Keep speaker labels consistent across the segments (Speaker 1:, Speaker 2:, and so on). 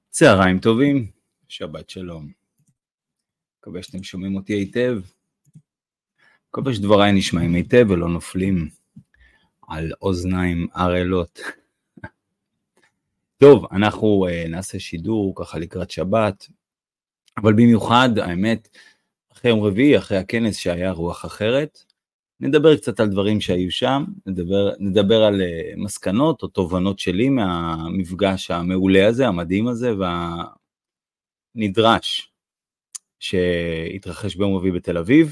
Speaker 1: צהריים טובים, שבת שלום. מקווה שאתם שומעים אותי היטב. מקווה שדבריי נשמעים היטב ולא נופלים על אוזניים ערלות. טוב, אנחנו נעשה שידור ככה לקראת שבת, אבל במיוחד, האמת, אחרי יום רביעי, אחרי הכנס שהיה רוח אחרת, נדבר קצת על דברים שהיו שם, נדבר על מסקנות או תובנות שלי מהמפגש המעולה הזה, המדהים הזה והנדרש שהתרחש ביום רביעי בתל אביב,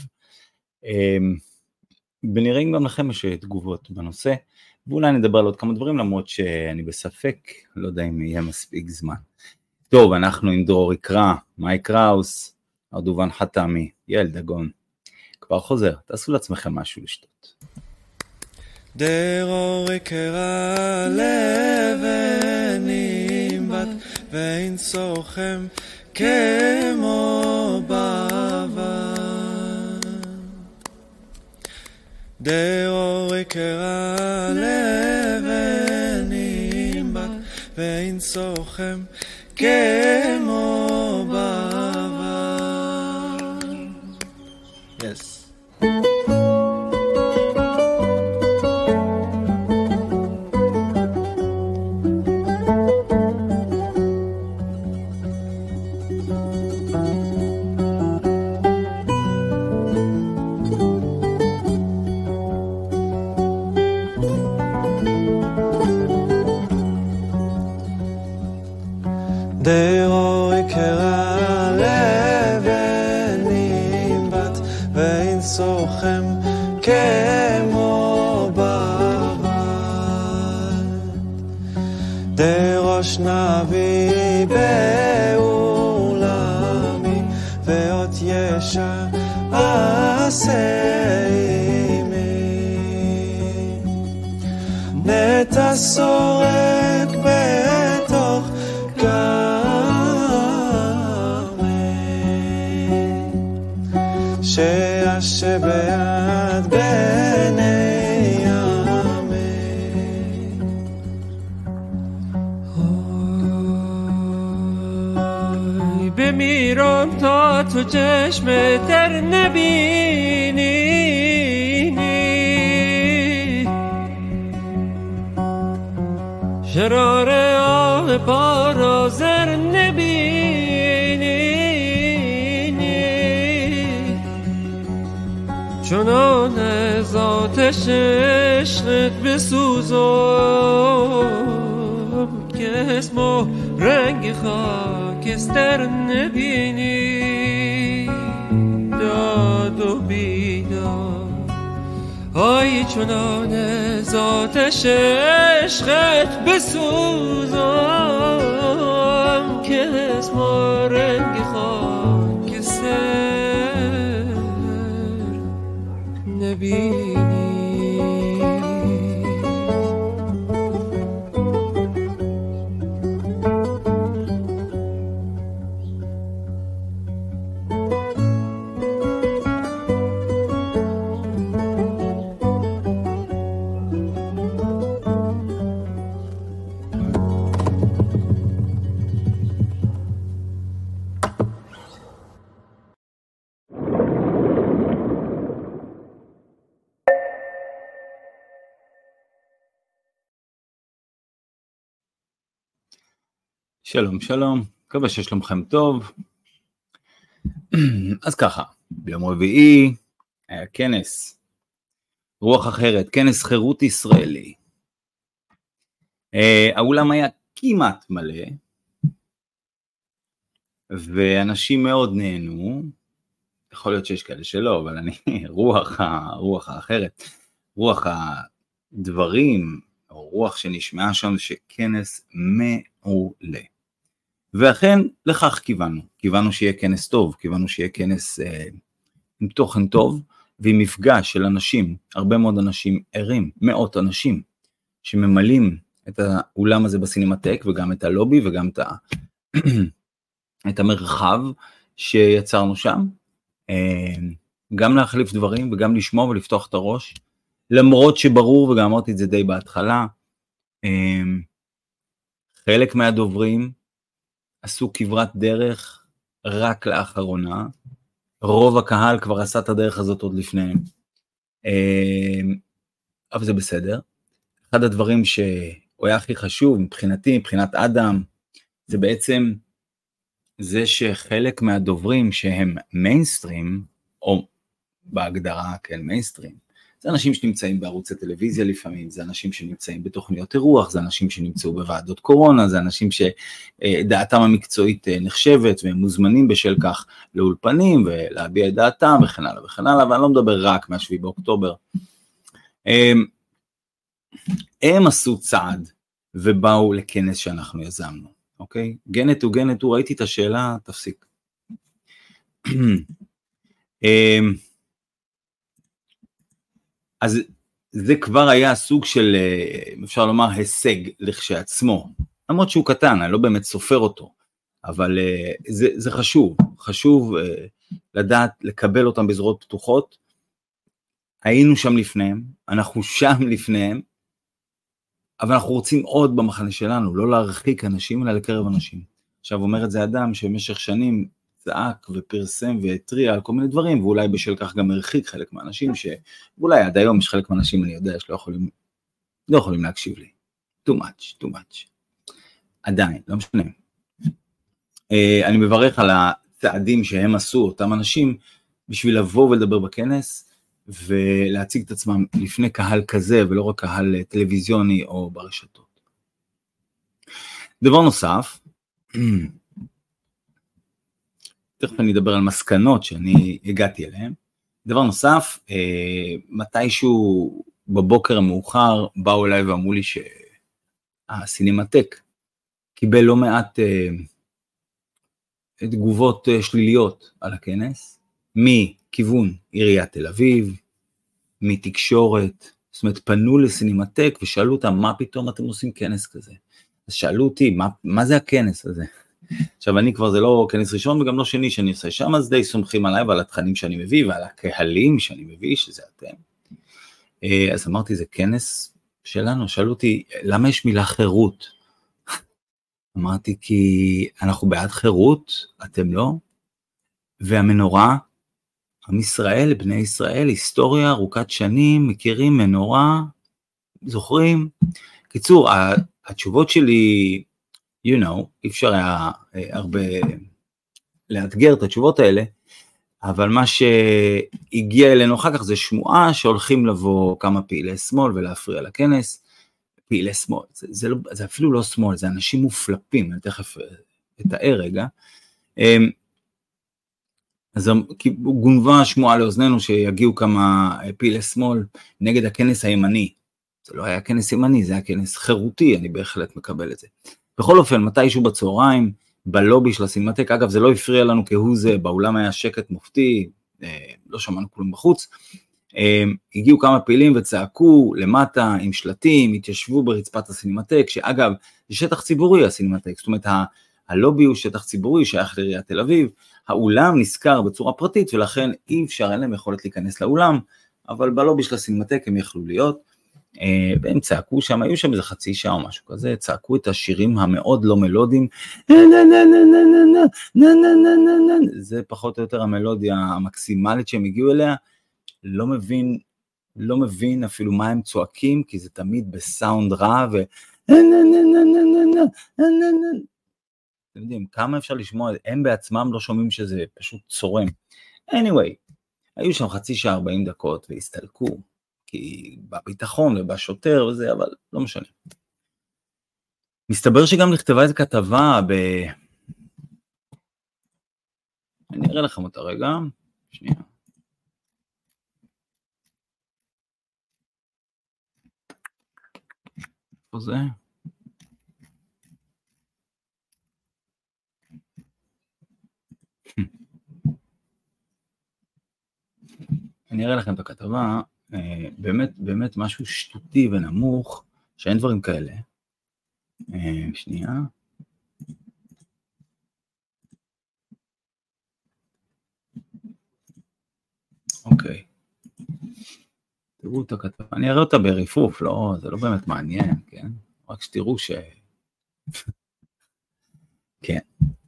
Speaker 1: ונראה גם לכם יש תגובות בנושא, ואולי נדבר על עוד כמה דברים, למרות שאני בספק, לא יודע אם יהיה מספיק זמן. טוב, אנחנו עם דרור יקרא, מייק קראוס, ארדובן חתמי, יעל דגון. כבר חוזר, תעשו לעצמכם משהו לשתות.
Speaker 2: דרור יקרא לבנים בת ואין סוכם כמו בעבר. דרור יקרא לבנים בת ואין סוכם כמו בעבר. Yes. דרור יקרא לבנים בת ואין סוכם כמו בעבר. דרוש נביא בעולמי ואות ישע עשה עמי. נטע שורק בתוך שישב ביד בני עמי.
Speaker 3: אוי במירון تا تو چشم در نبینی شرار آه بارازر نبینی چنان از آتش عشقت بسوزم که اسم و رنگ خاکستر نبینی. داد و بیداد آی چنان از آتش عشقت بسوزم که اسم و رنگ خاکستر نبینی.
Speaker 1: שלום שלום, מקווה ששלומכם טוב. אז ככה, ביום רביעי היה כנס רוח אחרת, כנס חירות ישראלי. האולם היה כמעט מלא, ואנשים מאוד נהנו. יכול להיות שיש כאלה שלא, אבל אני רוח האחרת, רוח הדברים, או רוח שנשמעה שם שכנס מעולה. ואכן לכך קיוונו שיהיה כנס טוב, קיוונו שיהיה כנס עם תוכן טוב, ועם מפגש של אנשים, הרבה מאוד אנשים ערים, מאות אנשים, שממלאים את האולם הזה בסינמטק, וגם את הלובי, וגם את המרחב שיצרנו שם, גם להחליף דברים, וגם לשמוע ולפתוח את הראש, למרות שברור, וגם אמרתי את זה די בהתחלה, חלק מהדוברים, עשו כברת דרך רק לאחרונה, רוב הקהל כבר עשה את הדרך הזאת עוד לפניהם, אבל זה בסדר. אחד הדברים שהוא היה הכי חשוב מבחינתי, מבחינת אדם, זה בעצם זה שחלק מהדוברים שהם מיינסטרים, או בהגדרה, כן, מיינסטרים, זה אנשים שנמצאים בערוצי טלוויזיה לפעמים, זה אנשים שנמצאים בתוכניות אירוח, זה אנשים שנמצאו בוועדות קורונה, זה אנשים שדעתם המקצועית נחשבת, והם מוזמנים בשל כך לאולפנים, ולהביע את דעתם וכן הלאה וכן הלאה, ואני לא מדבר רק מה-7 באוקטובר. הם עשו צעד, ובאו לכנס שאנחנו יזמנו, אוקיי? גנט הוא, ראיתי את השאלה, תפסיק. אז זה כבר היה סוג של, אפשר לומר, הישג לכשעצמו, למרות שהוא קטן, אני לא באמת סופר אותו, אבל זה חשוב לדעת, לקבל אותם בזרועות פתוחות. היינו שם לפניהם, אנחנו שם לפניהם, אבל אנחנו רוצים עוד במחנה שלנו, לא להרחיק אנשים, אלא לקרב אנשים. עכשיו אומר את זה אדם שבמשך שנים צעק ופרסם והטריע על כל מיני דברים, ואולי בשל כך גם הרחיק חלק מהאנשים, שאולי עד היום יש חלק מהאנשים, אני יודע, שלא יכולים להקשיב לי. too much. עדיין, לא משנה. אני מברך על הצעדים שהם עשו, אותם אנשים, בשביל לבוא ולדבר בכנס, ולהציג את עצמם לפני קהל כזה, ולא רק קהל טלוויזיוני או ברשתות. דבר נוסף, תכף אני אדבר על מסקנות שאני הגעתי אליהן. דבר נוסף, מתישהו בבוקר המאוחר, באו אליי ואמרו לי שהסינמטק קיבל לא מעט תגובות שליליות על הכנס, מכיוון עיריית תל אביב, מתקשורת, זאת אומרת פנו לסינמטק ושאלו אותם מה פתאום אתם עושים כנס כזה. אז שאלו אותי מה זה הכנס הזה? עכשיו אני כבר זה לא כנס ראשון וגם לא שני שאני עושה שם, אז די סומכים עליי ועל התכנים שאני מביא ועל הקהלים שאני מביא, שזה אתם. אז אמרתי זה כנס שלנו, שאלו אותי למה יש מילה חירות? אמרתי כי אנחנו בעד חירות, אתם לא? והמנורה, עם ישראל, בני ישראל, היסטוריה ארוכת שנים, מכירים מנורה, זוכרים? קיצור, התשובות שלי, אי אפשר היה הרבה לאתגר את התשובות האלה, אבל מה שהגיע אלינו אחר כך זה שמועה שהולכים לבוא כמה פעילי שמאל ולהפריע לכנס, פעילי שמאל, זה אפילו לא שמאל, זה אנשים מופלפים, אני תכף אתאר רגע, אז גונבה שמועה לאוזנינו שיגיעו כמה פעילי שמאל נגד הכנס הימני, זה לא היה כנס ימני, זה היה כנס חירותי, אני בהחלט מקבל את זה. בכל אופן, מתישהו בצהריים, בלובי של הסינמטק, אגב זה לא הפריע לנו כהוא זה, באולם היה שקט מופתי, לא שמענו כלום בחוץ, הגיעו כמה פעילים וצעקו למטה עם שלטים, התיישבו ברצפת הסינמטק, שאגב זה שטח ציבורי הסינמטק, זאת אומרת הלובי הוא שטח ציבורי, שייך לעיריית תל אביב, האולם נזכר בצורה פרטית, ולכן אי אפשר, אין להם יכולת להיכנס לאולם, אבל בלובי של הסינמטק הם יכלו להיות, והם צעקו שם, היו שם איזה חצי שעה או משהו כזה, צעקו את השירים המאוד לא מלודיים, זה פחות או יותר המלודיה המקסימלית שהם הגיעו אליה, לא מבין אפילו מה הם צועקים, כי זה תמיד בסאונד רע, אתם יודעים, כמה אפשר לשמוע, הם בעצמם לא שומעים שזה פשוט צורם. anyway, היו שם חצי שעה 40 דקות והסתלקו, כי בביטחון ובשוטר וזה, אבל לא משנה. מסתבר שגם נכתבה איזו כתבה אני אראה לכם אותה רגע, שנייה. איפה זה? אני אראה לכם את הכתבה, באמת משהו שטותי ונמוך, שאין דברים כאלה. שנייה. אוקיי. תראו את הכתבה, אני אראה אותה בריפוף, לא, זה לא באמת מעניין, כן? רק שתראו כן.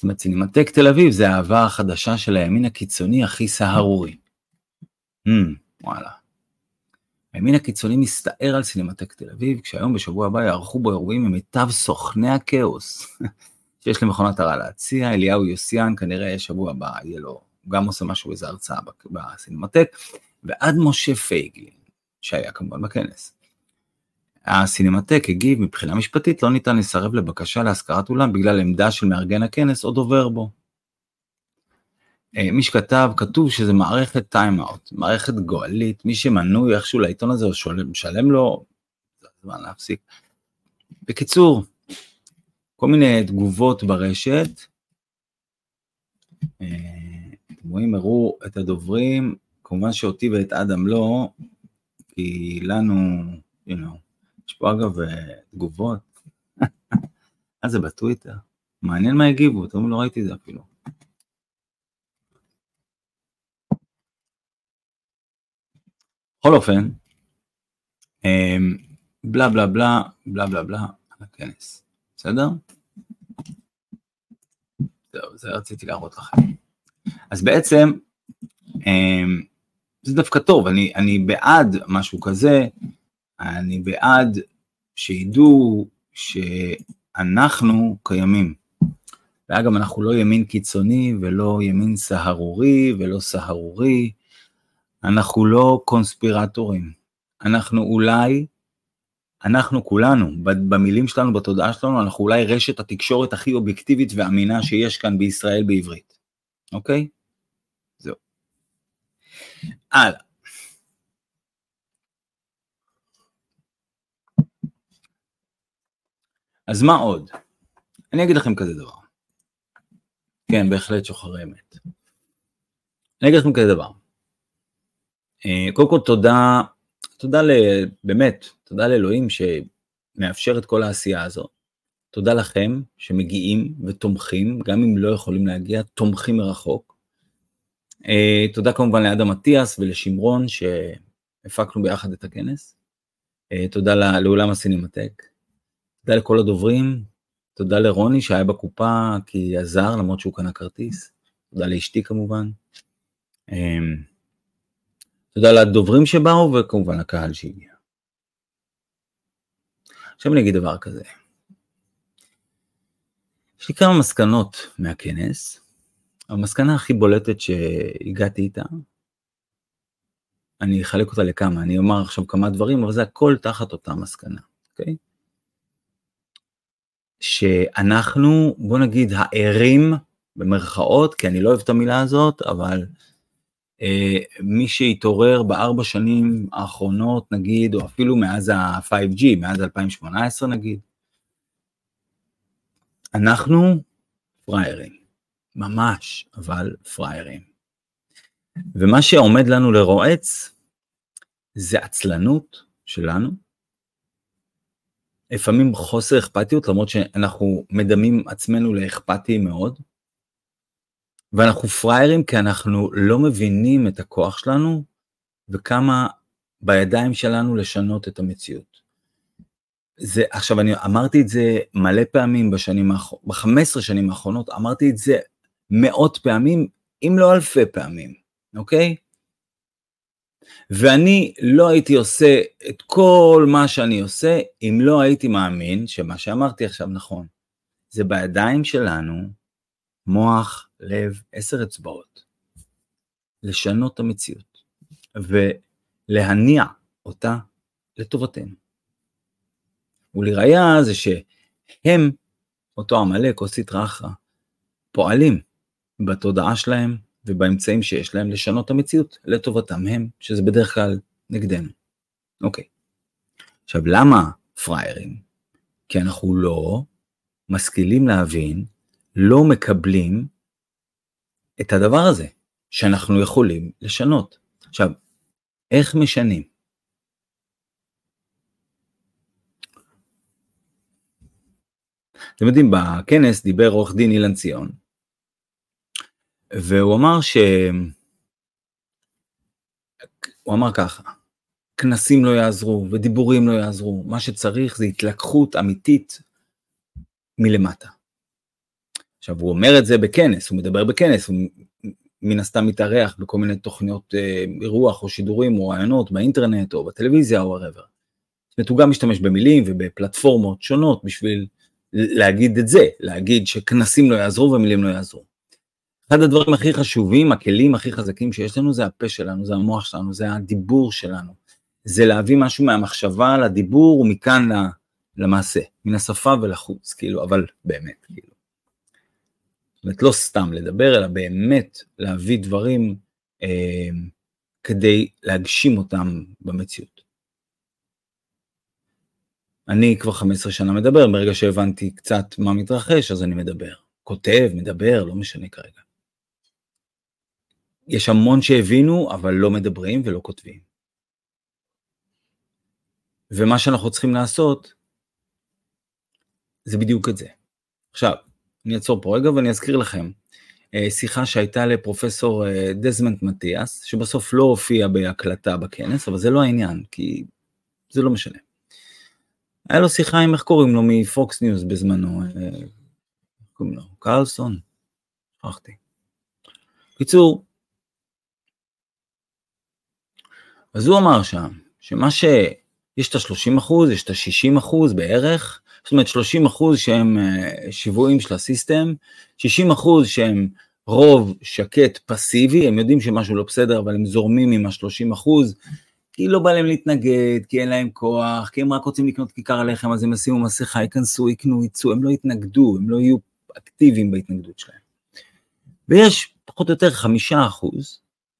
Speaker 1: זאת אומרת, סינמטק תל אביב זה האהבה החדשה של הימין הקיצוני הכי סהרורי. וואלה. הימין הקיצוני מסתער על סינמטק תל אביב, כשהיום בשבוע הבא יערכו בו אירועים ממיטב סוכני הכאוס, שיש למכונת הרע להציע. אליהו יוסיאן כנראה שבוע הבא יהיה לו, גם עושה משהו איזה הרצאה בסינמטק, ועד משה פייגלין, שהיה כמובן בכנס. הסינמטק הגיב, מבחינה משפטית לא ניתן לסרב לבקשה להשכרת אולם, בגלל עמדה של מארגן הכנס או דובר בו. מי שכתב, כתוב שזה מערכת טיים-אאוט, מערכת גואלית, מי שמנוי איכשהו לעיתון הזה, או משלם לו, זה הזמן להפסיק. בקיצור, כל מיני תגובות ברשת, אתם רואים, הראו את הדוברים, כמובן שאותי ואת אדם לא, כי לנו, יש פה אגב תגובות, אז זה בטוויטר, מעניין מה הגיבו, אתם לא ראיתי זה אפילו. בכל אופן, בלה בלה בלה, בלה בלה בלה, על הכנס, בסדר? זהו, זה רציתי להראות לכם. אז בעצם, זה דווקא טוב, אני בעד משהו כזה, אני בעד שידעו שאנחנו קיימים. ואגב, אנחנו לא ימין קיצוני, ולא ימין סהרורי, ולא סהרורי, אנחנו לא קונספירטורים, אנחנו כולנו, במילים שלנו, בתודעה שלנו, אנחנו אולי רשת התקשורת הכי אובייקטיבית ואמינה שיש כאן בישראל בעברית, אוקיי? זהו. הלאה. אז מה עוד? אני אגיד לכם כזה דבר. כן, בהחלט שוחרי אמת. אני אגיד לכם כזה דבר. קודם כל תודה לאלוהים שמאפשר את כל העשייה הזאת. תודה לכם שמגיעים ותומכים, גם אם לא יכולים להגיע, תומכים מרחוק. תודה כמובן לאדם מתיאס ולשמרון שהפקנו ביחד את הכנס. תודה לאולם הסינמטק. תודה לכל הדוברים. תודה לרוני שהיה בקופה כי עזר למרות שהוא קנה כרטיס. תודה לאשתי כמובן. תודה לדוברים שבאו וכמובן לקהל שהגיע. עכשיו אני אגיד דבר כזה. יש לי כמה מסקנות מהכנס. המסקנה הכי בולטת שהגעתי איתה, אני אחלק אותה לכמה, אני אומר עכשיו כמה דברים, אבל זה הכל תחת אותה מסקנה, אוקיי? שאנחנו, בוא נגיד, הערים במרכאות, כי אני לא אוהב את המילה הזאת, אבל מי שהתעורר ב4 שנים האחרונות, נגיד, או אפילו מאז ה-5G, מאז 2018 נגיד, אנחנו פריירים, ממש, אבל פריירים. ומה שעומד לנו לרועץ, זה עצלנות שלנו, לפעמים חוסר אכפתיות, למרות שאנחנו מדמים עצמנו לאכפתיים מאוד, ואנחנו פריירים כי אנחנו לא מבינים את הכוח שלנו, וכמה בידיים שלנו לשנות את המציאות. עכשיו אני אמרתי את זה מלא פעמים ב-15 שנים האחרונות, אמרתי את זה מאות פעמים, אם לא אלפי פעמים, אוקיי? ואני לא הייתי עושה את כל מה שאני עושה, אם לא הייתי מאמין שמה שאמרתי עכשיו נכון. זה בידיים שלנו, מוח, לב, 10 אצבעות, לשנות את המציאות, ולהניע אותה לטובתנו. ולראיה זה שהם, אותו עמלק או סטרא אחרא, פועלים בתודעה שלהם ובאמצעים שיש להם לשנות את המציאות לטובתם הם, שזה בדרך כלל נגדנו. אוקיי. עכשיו, למה פריירים? כי אנחנו לא משכילים להבין, לא מקבלים את הדבר הזה שאנחנו יכולים לשנות. עכשיו, איך משנים? אתם יודעים, בכנס דיבר עורך דין אילן ציון, והוא אמר הוא אמר ככה, כנסים לא יעזרו ודיבורים לא יעזרו, מה שצריך זה התלקחות אמיתית מלמטה. עכשיו, הוא אומר את זה בכנס, הוא מדבר בכנס, הוא מן הסתם מתארח בכל מיני תוכניות אירוח או שידורים או רעיונות באינטרנט או בטלוויזיה או whatever. זאת אומרת, הוא גם משתמש במילים ובפלטפורמות שונות בשביל להגיד את זה, להגיד שכנסים לא יעזרו ומילים לא יעזרו. אחד הדברים הכי חשובים, הכלים הכי חזקים שיש לנו, זה הפה שלנו, זה המוח שלנו, זה הדיבור שלנו. זה להביא משהו מהמחשבה לדיבור ומכאן למעשה, מן השפה ולחוץ, כאילו, אבל באמת, כאילו. זאת אומרת, לא סתם לדבר, אלא באמת להביא דברים כדי להגשים אותם במציאות. אני כבר 15 שנה מדבר, ברגע שהבנתי קצת מה מתרחש, אז אני מדבר. כותב, מדבר, לא משנה כרגע. יש המון שהבינו, אבל לא מדברים ולא כותבים. ומה שאנחנו צריכים לעשות, זה בדיוק את זה. עכשיו, אני אעצור פה רגע ואני אזכיר לכם, שיחה שהייתה לפרופסור דזמונד מתיאס, שבסוף לא הופיע בהקלטה בכנס, אבל זה לא העניין, כי זה לא משנה. היה לו שיחה עם, איך קוראים לו, מפוקס ניוז בזמנו, קוראים לו, קרלסון, שכחתי. קיצור, אז הוא אמר שם, שמה יש את ה-30%, יש את ה-60% בערך, זאת אומרת 30% שהם שיוועים של הסיסטם, 60% שהם רוב שקט פסיבי, הם יודעים שמשהו לא בסדר, אבל הם זורמים עם ה-30%, כי לא בא להם להתנגד, כי אין להם כוח, כי הם רק רוצים לקנות כיכר הלחם, אז הם ישימו מסכה, ייכנסו, יקנו, יצאו, הם לא יתנגדו, הם לא יהיו אקטיביים בהתנגדות שלהם. ויש פחות או יותר 5%,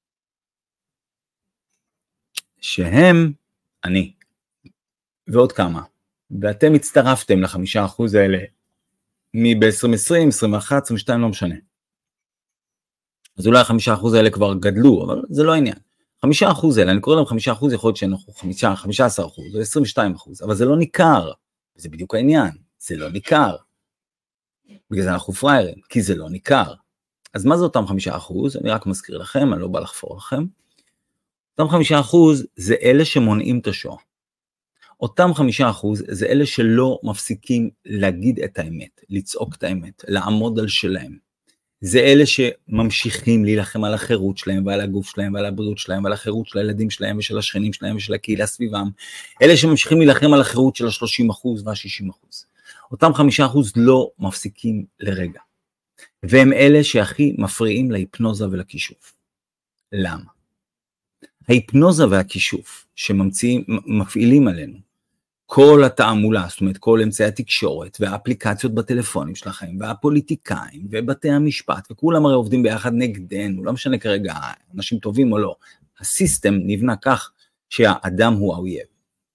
Speaker 1: שהם אני, ועוד כמה, ואתם הצטרפתם ל5% האלה, מ-2020, 21, 22, לא משנה. אז אולי 5% האלה כבר גדלו, אבל זה לא העניין. 5% האלה, אני קורא להם 5%, יכול להיות שאנחנו 15% או 22%, אבל זה לא ניכר, וזה בדיוק העניין, זה לא ניכר. בגלל זה אנחנו פריירים, כי זה לא ניכר. אז מה זה אותם 5%? אני רק מזכיר לכם, אני לא בא לחפור לכם. אותם 5% זה אלה שמונעים את השואה. אותם 5% זה אלה שלא מפסיקים להגיד את האמת, לצעוק את האמת, לעמוד על שלהם. זה אלה שממשיכים להילחם על החירות שלהם ועל הגוף שלהם ועל הבריאות שלהם ועל החירות של הילדים שלהם ושל השכנים שלהם ושל הקהילה סביבם. אלה שממשיכים להילחם על החירות של ה-30% וה-60%. אותם 5% לא מפסיקים לרגע. והם אלה שהכי מפריעים להיפנוזה ולכישוף. למה? ההיפנוזה והכישוף שמפעילים עלינו, כל התעמולה, זאת אומרת כל אמצעי התקשורת והאפליקציות בטלפונים שלכם והפוליטיקאים ובתי המשפט וכולם הרי עובדים ביחד נגדנו, לא משנה כרגע אנשים טובים או לא, הסיסטם נבנה כך שהאדם הוא האויב.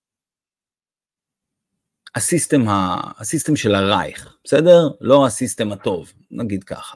Speaker 1: הסיסטם של הרייך, בסדר? לא הסיסטם הטוב, נגיד ככה.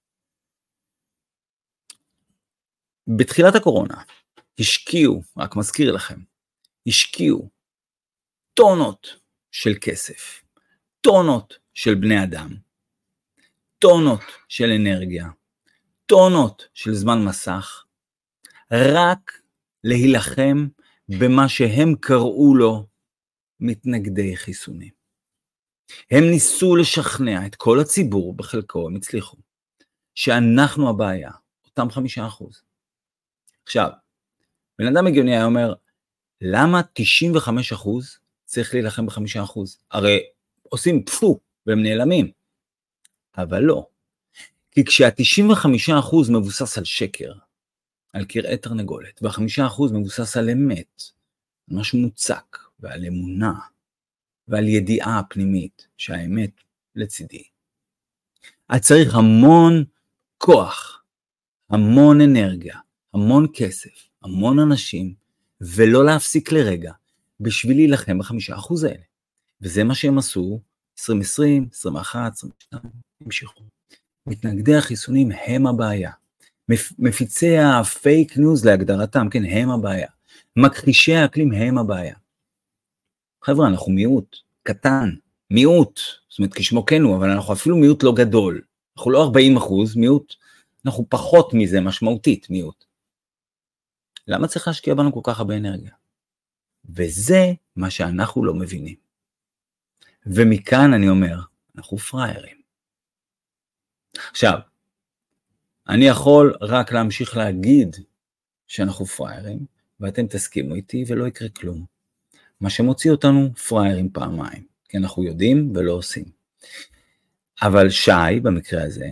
Speaker 1: בתחילת הקורונה השקיעו, רק מזכיר לכם, השקיעו טונות של כסף, טונות של בני אדם, טונות של אנרגיה, טונות של זמן מסך, רק להילחם במה שהם קראו לו מתנגדי חיסונים. הם ניסו לשכנע את כל הציבור, בחלקו הם הצליחו, שאנחנו הבעיה, אותם 5%. עכשיו, בן אדם הגיוני היה אומר, למה 95% צריך להילחם ב5%? הרי עושים פפו והם נעלמים. אבל לא. כי כשה-95% מבוסס על שקר, על קרעי תרנגולת, וה5% מבוסס על אמת, על משהו מוצק, ועל אמונה, ועל ידיעה פנימית, שהאמת לצידי. אז צריך המון כוח, המון אנרגיה, המון כסף, המון אנשים, ולא להפסיק לרגע, בשביל להילחם ב5% האלה. וזה מה שהם עשו, 2020, 21, 22, המשיכו. מתנגדי החיסונים הם הבעיה. מפיצי הפייק ניוז להגדרתם, כן, הם הבעיה. מכחישי האקלים הם הבעיה. חבר'ה, אנחנו מיעוט, קטן, מיעוט, זאת אומרת כשמו כן הוא, אבל אנחנו אפילו מיעוט לא גדול. אנחנו לא 40% מיעוט, אנחנו פחות מזה משמעותית מיעוט. למה צריך להשקיע בנו כל כך הרבה אנרגיה? וזה מה שאנחנו לא מבינים. ומכאן אני אומר, אנחנו פריירים. עכשיו, אני יכול רק להמשיך להגיד שאנחנו פריירים, ואתם תסכימו איתי ולא יקרה כלום. מה שמוציא אותנו פריירים פעמיים, כי אנחנו יודעים ולא עושים. אבל שי, במקרה הזה,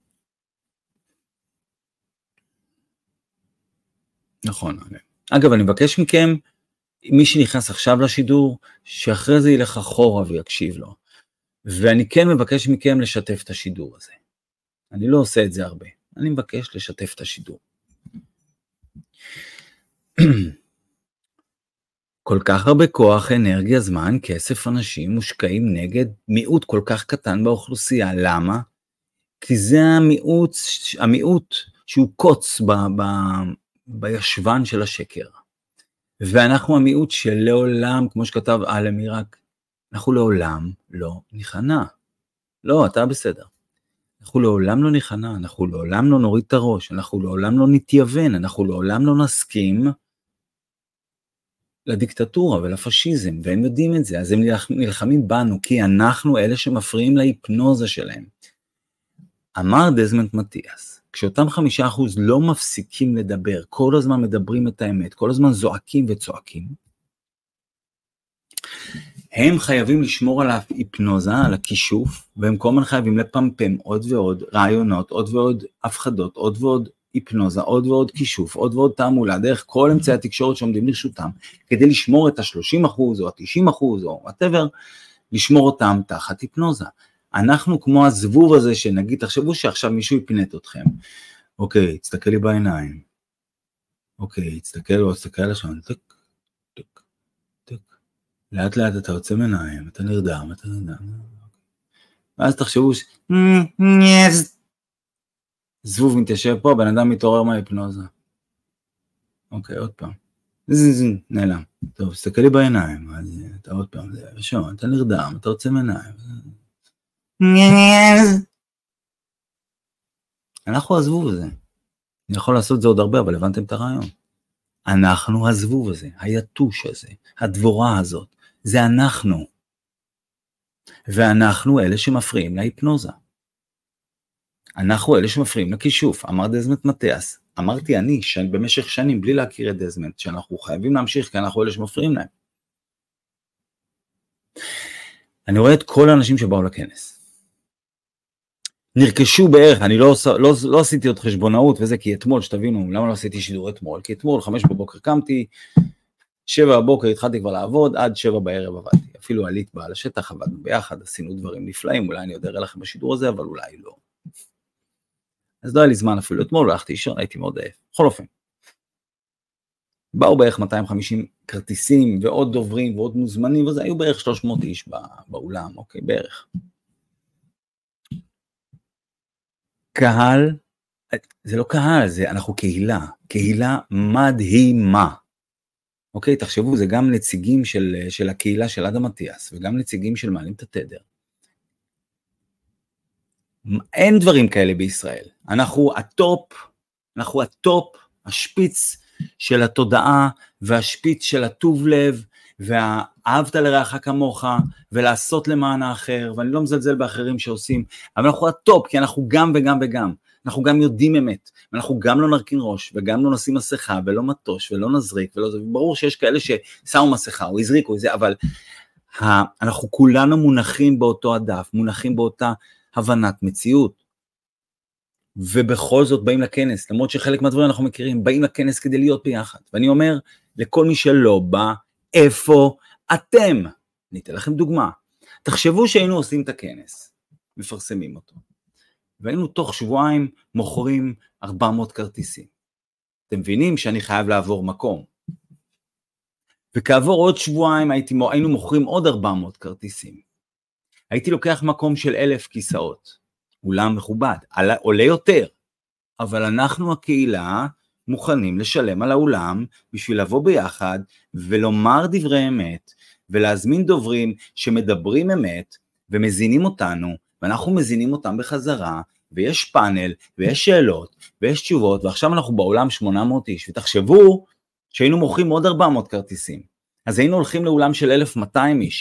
Speaker 1: נכון. אגב, אני מבקש מכם, מי שנכנס עכשיו לשידור, שאחרי זה ילך אחורה ויקשיב לו. ואני כן מבקש מכם לשתף את השידור הזה. אני לא עושה את זה הרבה. אני מבקש לשתף את השידור. כל כך הרבה כוח, אנרגיה, זמן, כסף, אנשים מושקעים נגד מיעוט כל כך קטן באוכלוסייה. למה? כי זה המיעוט שהוא קוץ בישבן של השקר. ואנחנו המיעוט שלעולם, כמו שכתב אלם עיראק, אנחנו לעולם לא נכנע. לא, אתה בסדר. אנחנו לעולם לא נכנע, אנחנו לעולם לא נוריד את הראש, אנחנו לעולם לא נתייוון, אנחנו לעולם לא נסכים לדיקטטורה ולפשיזם, והם יודעים את זה, אז הם נלחמים בנו, כי אנחנו אלה שמפריעים להיפנוזה שלהם. אמר דזמונד מתיאס, כשאותם 5% לא מפסיקים לדבר, כל הזמן מדברים את האמת, כל הזמן זועקים וצועקים, הם חייבים לשמור על ההיפנוזה, על הכישוף, והם כל הזמן חייבים לפמפם עוד ועוד רעיונות, עוד ועוד הפחדות, עוד ועוד היפנוזה, עוד ועוד כישוף, עוד ועוד תעמולה, דרך כל אמצעי התקשורת שעומדים לרשותם, כדי לשמור את ה-30% או ה-90% או whatever, לשמור אותם תחת היפנוזה. אנחנו כמו הזבוב הזה שנגיד, תחשבו שעכשיו מישהו יפנט אתכם. אוקיי, תסתכל לי בעיניים. אוקיי, תסתכל לשון, טק, טק, טק. לאט לאט אתה יוצא מעיניים, אתה נרדם. ואז תחשבו זבוב מתיישב פה, בן אדם מתעורר מההיפנוזה. אוקיי, עוד פעם. נעלם. טוב, תסתכל לי בעיניים. אתה עוד פעם, זה ראשון, אתה נרדם, אתה יוצא מעיניים. אנחנו הזבוב הזה. אני יכול לעשות את זה עוד הרבה, אבל הבנתם את הרעיון. אנחנו הזבוב הזה, היתוש הזה, הדבורה הזאת, זה אנחנו. ואנחנו אלה שמפריעים להיפנוזה. אנחנו אלה שמפריעים לכישוף. אמר דזמונד מתיאס, אמרתי אני במשך שנים בלי להכיר את דזמונד, שאנחנו חייבים להמשיך כי אנחנו אלה שמפריעים להם. אני רואה את כל האנשים שבאו לכנס. נרכשו בערך, אני לא עשיתי עוד חשבונאות וזה, כי אתמול, שתבינו, למה לא עשיתי שידור אתמול? כי אתמול, 5 בבוקר קמתי, 7 בבוקר התחלתי כבר לעבוד, עד 7 בערב עבדתי. אפילו עלית בעל השטח, עבדנו ביחד, עשינו דברים נפלאים, אולי אני עוד אראה לכם בשידור הזה, אבל אולי לא. אז לא היה לי זמן אפילו אתמול, הלכתי לישון, הייתי מאוד עייף. בכל אופן. באו בערך 250 כרטיסים, ועוד דוברים, ועוד מוזמנים, וזה היו בערך 300 איש באולם, אוקיי, בערך. קהל, זה לא קהל, זה אנחנו קהילה מדהימה. אוקיי, תחשבו, זה גם נציגים של הקהילה של אדם מתיאס, וגם נציגים של מעלים את התדר. אין דברים כאלה בישראל. אנחנו הטופ, השפיץ של התודעה, והשפיץ של הטוב לב, והאהבת לרעך כמוך, ולעשות למען האחר, ואני לא מזלזל באחרים שעושים, אבל אנחנו הטופ, כי אנחנו גם וגם וגם, אנחנו גם יודעים אמת, ואנחנו גם לא נרכין ראש, וגם לא נשים מסכה, ולא מטוש, ולא נזריק, ברור שיש כאלה ששמו מסכה, או הזריקו את זה, אבל אנחנו כולנו מונחים באותו הדף, מונחים באותה הבנת מציאות, ובכל זאת באים לכנס, למרות שחלק מהדברים אנחנו מכירים, באים לכנס כדי להיות ביחד, ואני אומר לכל מי שלא בא, איפה אתם? ניתן לכם דוגמה. תחשבו שהיינו עושים את הכנס, מפרסמים אותו, והיינו תוך שבועיים מוכרים 400 כרטיסים. אתם מבינים שאני חייב לעבור מקום. וכעבור עוד שבועיים היינו מוכרים עוד 400 כרטיסים. הייתי לוקח מקום של 1,000 כיסאות, אולם מכובד, עולה יותר, אבל אנחנו הקהילה מוכנים לשלם על האולם בשביל לבוא ביחד ולומר דברי אמת ולהזמין דוברים שמדברים אמת ומזינים אותנו ואנחנו מזינים אותם בחזרה ויש פאנל ויש שאלות ויש תשובות ועכשיו אנחנו באולם 800 איש ותחשבו שהיינו מוכרים עוד 400 כרטיסים אז היינו הולכים לאולם של 1,200 איש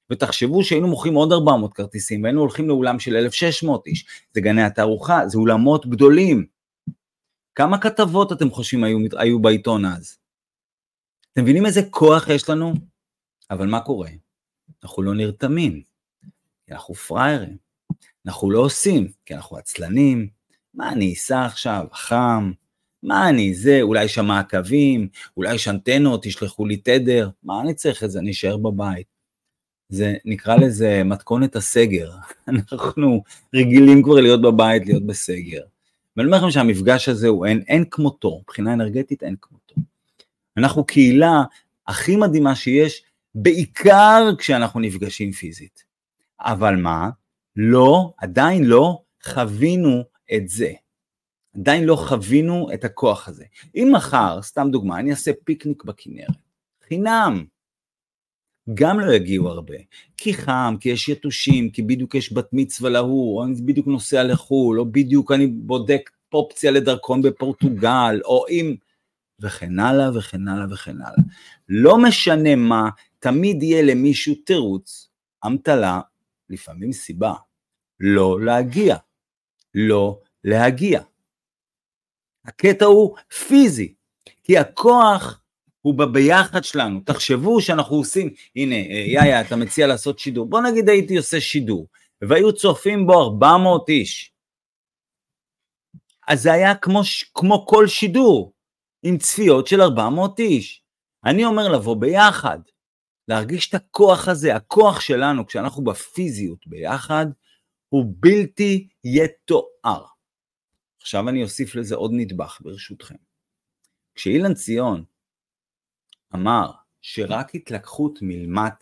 Speaker 1: ותחשבו שהיינו מוכרים עוד 400 כרטיסים, והיינו הולכים לאולם של 1,600 איש, זה גני התערוכה, זה אולמות גדולים. כמה כתבות אתם חושבים היו בעיתון אז? אתם מבינים איזה כוח יש לנו? אבל מה קורה? אנחנו לא נרתמים, כי אנחנו פריירים, אנחנו לא עושים, כי אנחנו עצלנים, מה אני אעשה עכשיו, חם, מה אני זה, אולי יש שם מעקבים, אולי יש אנטנות, תשלחו לי תדר, מה אני צריך את זה, אני אשאר בבית. זה נקרא לזה מתכונת הסגר, אנחנו רגילים כבר להיות בבית, להיות בסגר. ואני אומר לכם שהמפגש הזה הוא אין כמותו, מבחינה אנרגטית אין כמותו. אנחנו קהילה הכי מדהימה שיש, בעיקר כשאנחנו נפגשים פיזית. אבל מה? לא, עדיין לא חווינו את זה. עדיין לא חווינו את הכוח הזה. אם מחר, סתם דוגמה, אני אעשה פיקניק בכנרת, חינם, גם לא יגיעו הרבה, כי חם, כי יש יתושים, כי בדיוק יש בת מצווה להוא, או אני בדיוק נוסע לחול, או בדיוק אני בודק אופציה לדרכון בפורטוגל, או אם, וכן הלאה וכן הלאה וכן הלאה. לא משנה מה, תמיד יהיה למישהו תירוץ, אמתלה, לפעמים סיבה, לא להגיע, לא להגיע. הקטע הוא פיזי, כי הכוח הוא בביחד שלנו. תחשבו שאנחנו עושים, הנה, יאיה, אתה מציע לעשות שידור, בוא נגיד הייתי עושה שידור, והיו צופים בו 400 איש, אז זה היה כמו כל שידור, עם צפיות של 400 איש. אני אומר לבוא ביחד, להרגיש את הכוח הזה, הכוח שלנו, כשאנחנו בפיזיות ביחד, הוא בלתי יתואר. עכשיו אני אוסיף לזה עוד נדבך ברשותכם. כשאילן ציון אמר שרק התלקחות מלמטה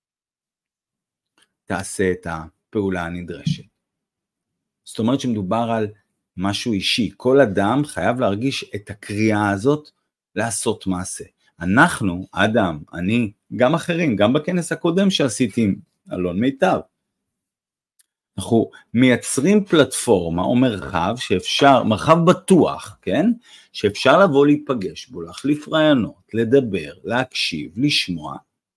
Speaker 1: תעשה את הפעולה הנדרשת. זאת אומרת שמדובר על משהו אישי. כל אדם חייב להרגיש את הקריאה הזאת לעשות מעשה. אנחנו, אדם, אני, גם אחרים, גם בכנס הקודם שעשיתי עם אלון מיטב, אנחנו מייצרים פלטפורמה או מרחב שאפשר, מרחב בטוח, כן? שאפשר לבוא להיפגש בו, להחליף רעיונות, לדבר, להקשיב, לשמוע,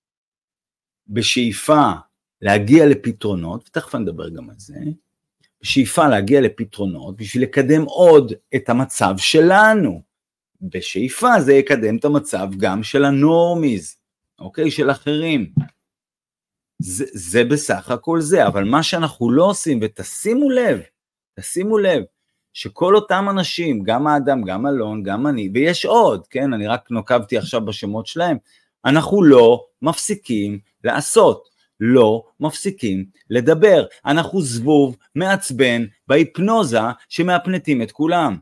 Speaker 1: בשאיפה להגיע לפתרונות, ותכף נדבר גם על זה, בשאיפה להגיע לפתרונות, בשביל לקדם עוד את המצב שלנו. בשאיפה זה יקדם את המצב גם של הנורמיז, אוקיי? של אחרים. זה בסך הכל זה, אבל מה שאנחנו לא עושים, ותשימו לב, שכל אותם אנשים, גם האדם, גם אלון, גם אני, ויש עוד, כן? אני רק נוקבתי עכשיו בשמות שלהם, אנחנו לא מפסיקים לעשות, לא מפסיקים לדבר, אנחנו זבוב מעצבן בהיפנוזה שמאפנטים את כולם.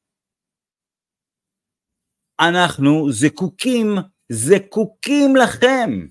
Speaker 1: אנחנו זקוקים לכם.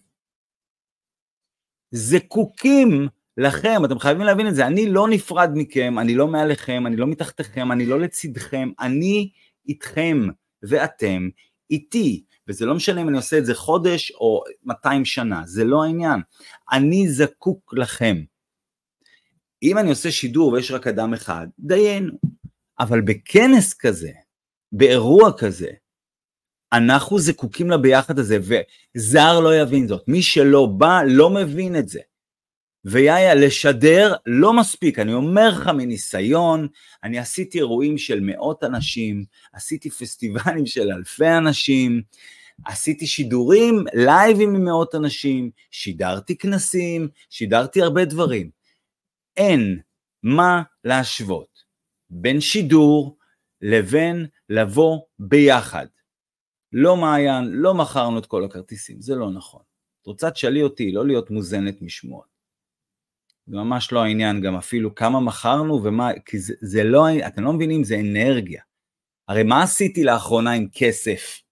Speaker 1: זקוקים לכם, אתם חייבים להבין את זה, אני לא נפרד מכם, אני לא מעליכם, אני לא מתחתכם, אני לא לצדכם, אני איתכם ואתם איתי, וזה לא משנה אם אני עושה את זה חודש או 200 שנה, זה לא העניין, אני זקוק לכם. אם אני עושה שידור ויש רק אדם אחד, דיינו, אבל בכנס כזה, באירוע כזה, אנחנו זקוקים לביחד הזה, וזר לא יבין זאת, מי שלא בא לא מבין את זה, ויהיה לשדר לא מספיק, אני אומר לך מניסיון, אני עשיתי אירועים של מאות אנשים, עשיתי פסטיבלים של אלפי אנשים, עשיתי שידורים לייבים עם מאות אנשים, שידרתי כנסים, שידרתי הרבה דברים, אין מה להשוות, בין שידור לבין לבוא ביחד, לא מעיין, לא מכרנו את כל הכרטיסים, זה לא נכון. את רוצה תשאלי אותי, לא להיות מוזנת משמועות. זה ממש לא העניין, גם אפילו כמה מכרנו ומה, כי זה לא, אתם לא מבינים, זה אנרגיה. הרי מה עשיתי לאחרונה עם כסף?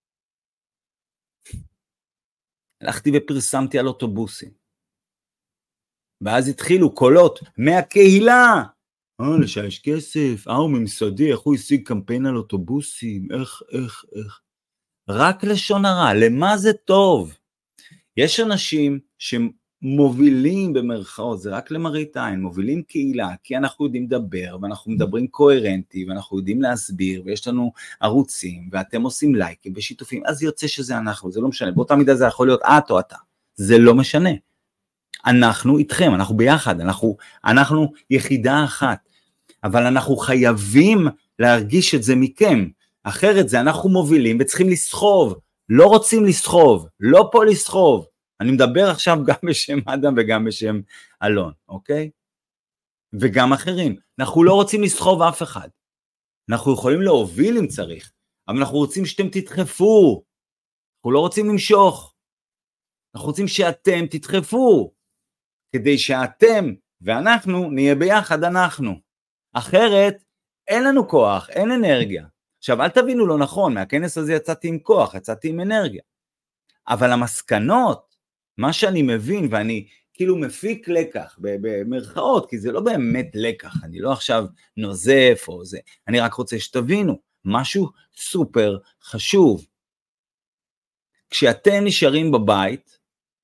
Speaker 1: הלכתי ופרסמתי על אוטובוסים. ואז התחילו קולות מהקהילה. לשעה יש כסף, הוא ממסדי, איך הוא השיג קמפיין על אוטובוסים, איך. רק לשון הרע, למה זה טוב? יש אנשים שמובילים במרכאות, זה רק למראית עין, מובילים קהילה, כי אנחנו יודעים לדבר, ואנחנו מדברים קוהרנטי, ואנחנו יודעים להסביר, ויש לנו ערוצים, ואתם עושים לייקים ושיתופים, אז יוצא שזה אנחנו, זה לא משנה, באותה מידה זה יכול להיות את או אתה, זה לא משנה. אנחנו איתכם, אנחנו ביחד, אנחנו יחידה אחת, אבל אנחנו חייבים להרגיש את זה מכם, אחרת זה אנחנו מובילים וצריכים לסחוב, לא רוצים לסחוב, לא פה לסחוב, אני מדבר עכשיו גם בשם אדם וגם בשם אלון, אוקיי? וגם אחרים, אנחנו לא רוצים לסחוב אף אחד, אנחנו יכולים להוביל אם צריך, אבל אנחנו רוצים שאתם תדחפו, אנחנו לא רוצים למשוך, אנחנו רוצים שאתם תדחפו, כדי שאתם ואנחנו נהיה ביחד אנחנו, אחרת אין לנו כוח, אין אנרגיה. עכשיו אל תבינו לא נכון, מהכנס הזה יצאתי עם כוח, יצאתי עם אנרגיה, אבל המסקנות, מה שאני מבין ואני כאילו מפיק לקח במרכאות, כי זה לא באמת לקח, אני לא עכשיו נוזף או זה, אני רק רוצה שתבינו, משהו סופר חשוב, כשאתם נשארים בבית,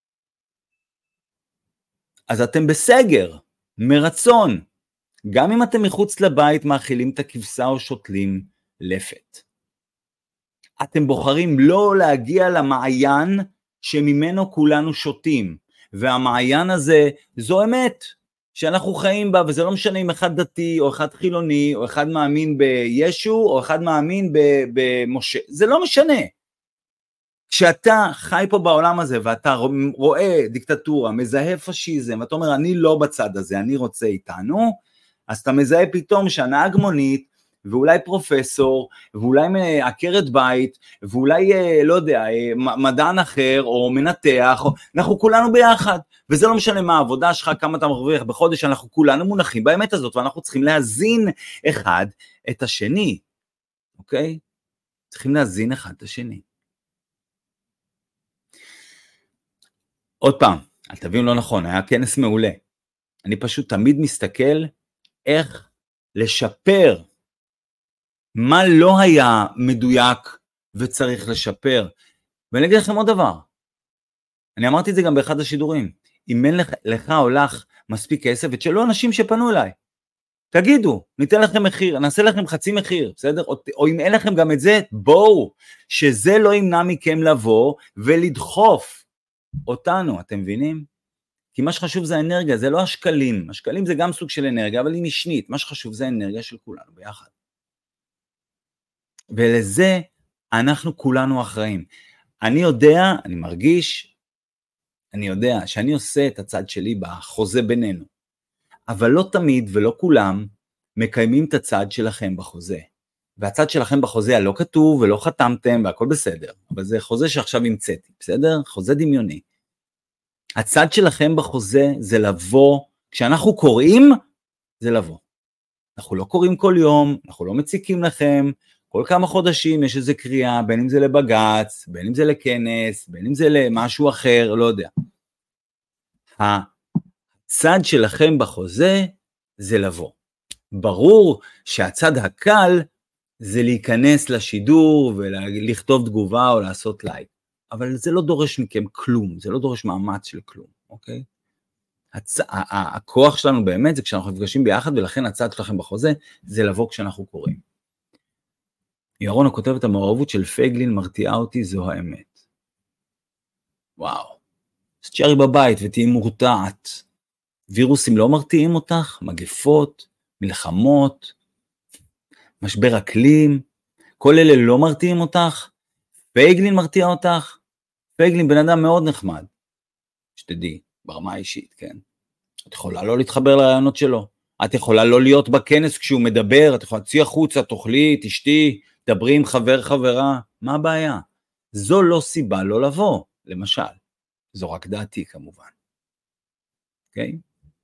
Speaker 1: אז אתם בסגר, מרצון, גם אם אתם מחוץ לבית מאכילים את הכבשה או שותלים לפת. אתם בוחרים לא להגיע למעיין שממנו כולנו שותים, והמעיין הזה זו אמת שאנחנו חיים בה, וזה לא משנה אם אחד דתי או אחד חילוני, או אחד מאמין בישו או אחד מאמין במשה, זה לא משנה. כשאתה חי פה בעולם הזה ואתה רואה דיקטטורה, מזהה פשיזם, ואתה אומר אני לא בצד הזה, אני רוצה איתנו, אז אתה מזהה פתאום שהנהג מונית, ואולי פרופסור, ואולי עקרת בית, ואולי לא יודע, מדען אחר, או מנתח, אנחנו כולנו ביחד, וזה לא משנה מה העבודה שלך, כמה אתה מרוויח בחודש, אנחנו כולנו מונחים באמת הזאת, ואנחנו צריכים להזין אחד את השני, אוקיי? צריכים להזין אחד את השני. עוד פעם, אל תבינו לא נכון, היה כנס מעולה. אני פשוט תמיד מסתכל איך לשפר מה לא היה מדויק וצריך לשפר. ואני אגיד לכם עוד דבר, אני אמרתי את זה גם באחד השידורים, אם אין לך או לך מספיק כסף, ותשאלו אנשים שפנו אליי, תגידו, ניתן לכם מחיר, נעשה לכם חצי מחיר, בסדר? או אם אין לכם גם את זה, בואו, שזה לא ימנע מכם לבוא ולדחוף אותנו, אתם מבינים? כי מה שחשוב זה האנרגיה, זה לא השקלים, השקלים זה גם סוג של אנרגיה, אבל היא משנית, מה שחשוב זה האנרגיה של כולנו ביחד. ולזה אנחנו כולנו אחראים. אני יודע, אני מרגיש, אני יודע שאני עושה את הצד שלי בחוזה בינינו, אבל לא תמיד ולא כולם מקיימים את הצד שלכם בחוזה. והצד שלכם בחוזה הלא כתוב ולא חתמתם והכל בסדר, אבל זה חוזה שעכשיו המצאתי, בסדר? חוזה דמיוני. הצד שלכם בחוזה זה לבוא, כשאנחנו קוראים, זה לבוא. אנחנו לא קוראים כל יום, אנחנו לא מציקים לכם, כל כמה חודשים יש איזו קריאה, בין אם זה לבגץ, בין אם זה לכנס, בין אם זה למשהו אחר, לא יודע. הצד שלכם בחוזה זה לבוא. ברור שהצד הקל זה להיכנס לשידור ולכתוב תגובה או לעשות לייק. אבל זה לא דורש מכם כלום, זה לא דורש מאמץ של כלום, אוקיי? הכוח שלנו באמת זה כשאנחנו נפגשים ביחד, ולכן הצד שלכם בחוזה זה לבוא כשאנחנו קוראים. ירון הכותב את המעורבות של פייגלין מרתיעה אותי, זו האמת. וואו. אז תשארי בבית ותהי מורתעת. וירוסים לא מרתיעים אותך, מגפות, מלחמות, משבר אקלים, כל אלה לא מרתיעים אותך, פייגלין מרתיע אותך, פייגלין בן אדם מאוד נחמד, שתדעי, ברמה האישית, כן? את יכולה לא להתחבר לרעיונות שלו, את יכולה לא להיות בכנס כשהוא מדבר, את יכולה להציע חוצה, תאכלי, תשתי, דברי עם חבר חברה, מה הבעיה? זו לא סיבה לא לבוא, למשל, זו רק דעתי כמובן, אוקיי?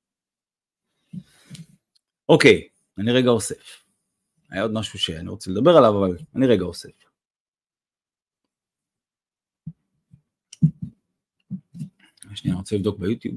Speaker 1: אוקיי, אני רגע אוסף, היה עוד משהו שאני רוצה לדבר עליו, אבל אני רגע אוסף. שנייה, אני רוצה לבדוק ביוטיוב.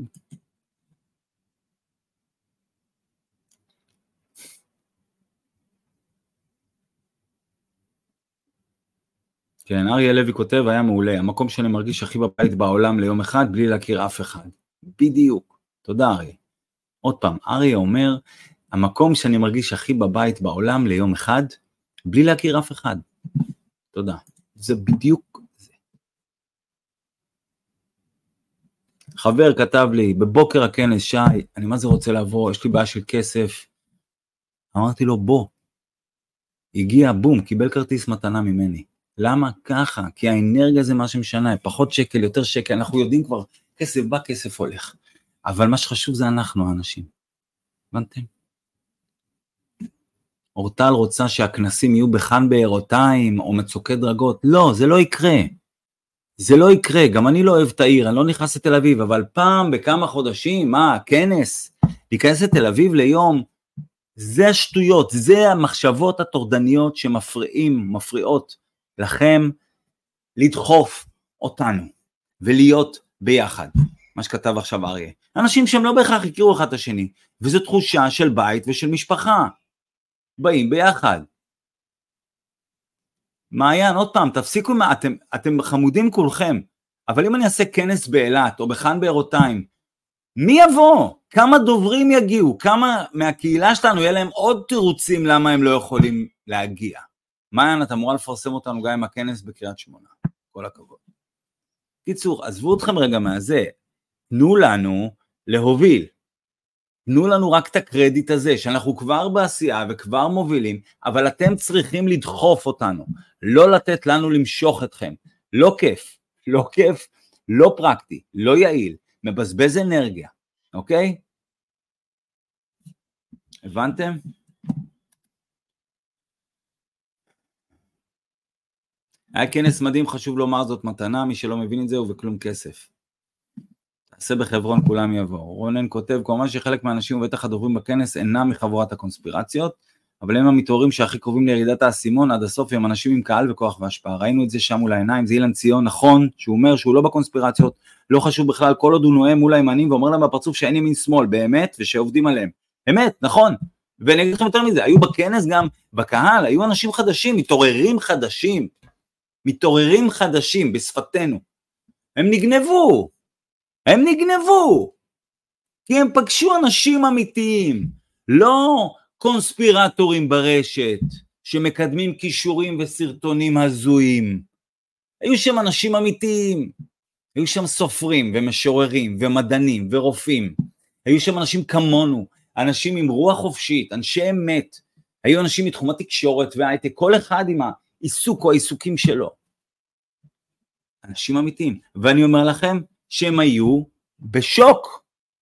Speaker 1: כן, אריה לוי כותב, היה מעולה, המקום שאני מרגיש הכי בבית בעולם ליום אחד, בלי להכיר אף אחד. בדיוק. תודה, אריה. עוד פעם, אריה אומר, המקום שאני מרגיש הכי בבית בעולם ליום אחד, בלי להכיר אף אחד. תודה. זה בדיוק זה. חבר כתב לי, בבוקר הכנס, שי, אני מה זה רוצה לבוא, יש לי בעיה של כסף. אמרתי לו, בוא. הגיע, בום, קיבל כרטיס מתנה ממני. למה? ככה, כי האנרגיה זה מה שמשנה, פחות שקל, יותר שקל, אנחנו יודעים כבר, כסף בא, כסף הולך. אבל מה שחשוב זה אנחנו, האנשים. הבנתם? אורטל רוצה שהכנסים יהיו בחן בעירותיים, או מצוקי דרגות. לא, זה לא יקרה. זה לא יקרה, גם אני לא אוהב את העיר, אני לא נכנס לתל אביב, אבל פעם בכמה חודשים, כנס, להיכנס לתל אביב ליום, זה השטויות, זה המחשבות התורדניות מפריעות לכם לדחוף אותנו, ולהיות ביחד, מה שכתב עכשיו אריה. אנשים שהם לא בהכרח הכירו אחד את השני, וזו תחושה של בית ושל משפחה, באים ביחד. מעיין, עוד פעם, תפסיקו, אתם חמודים כולכם, אבל אם אני אעשה כנס באילת, או בחן בעירותיים, מי יבוא? כמה דוברים יגיעו? כמה מהקהילה שלנו יהיה להם עוד תירוצים למה הם לא יכולים להגיע? מעיין, אתה אמורה לפרסם אותנו גם עם הכנס בקריית שמונה. כל הכבוד. קיצור, עזבו אתכם רגע מהזה, תנו לנו להוביל. תנו לנו רק את הקרדיט הזה, שאנחנו כבר בעשייה וכבר מובילים, אבל אתם צריכים לדחוף אותנו, לא לתת לנו למשוך אתכם. לא כיף, לא כיף, לא פרקטי, לא יעיל, מבזבז אנרגיה, אוקיי? הבנתם? היה כנס מדהים, חשוב לומר זאת מתנה, מי שלא מבין את זה הוא בכלום כסף. תעשה בחברון כולם יבואו. רונן כותב, כלומר שחלק מהאנשים ובטח הדוברים בכנס אינם מחבורת הקונספירציות, אבל הם המתוארים שהכי קרובים לירידת האסימון עד הסוף, הם אנשים עם קהל וכוח והשפעה. ראינו את זה שם מול העיניים, זה אילן ציון, נכון, שהוא אומר שהוא לא בקונספירציות, לא חשוב בכלל, כל עוד הוא נואם מול הימנים ואומר להם בפרצוף שאין ימין שמאל, באמת, ושעובדים עליהם. אמת, נכון. ואני אגיד לכם יותר מזה, היו בכנס גם, בקהל, היו אנשים חדשים, מתעוררים חדשים בשפתנו. הם נגנבו, כי הם פגשו אנשים אמיתיים, לא קונספירטורים ברשת, שמקדמים קישורים וסרטונים הזויים. היו שם אנשים אמיתיים, היו שם סופרים ומשוררים ומדענים ורופאים, היו שם אנשים כמונו, אנשים עם רוח חופשית, אנשי אמת, היו אנשים מתחום התקשורת וההייטק, כל אחד עם העיסוק או העיסוקים שלו. אנשים אמיתיים, ואני אומר לכם, שהם היו בשוק.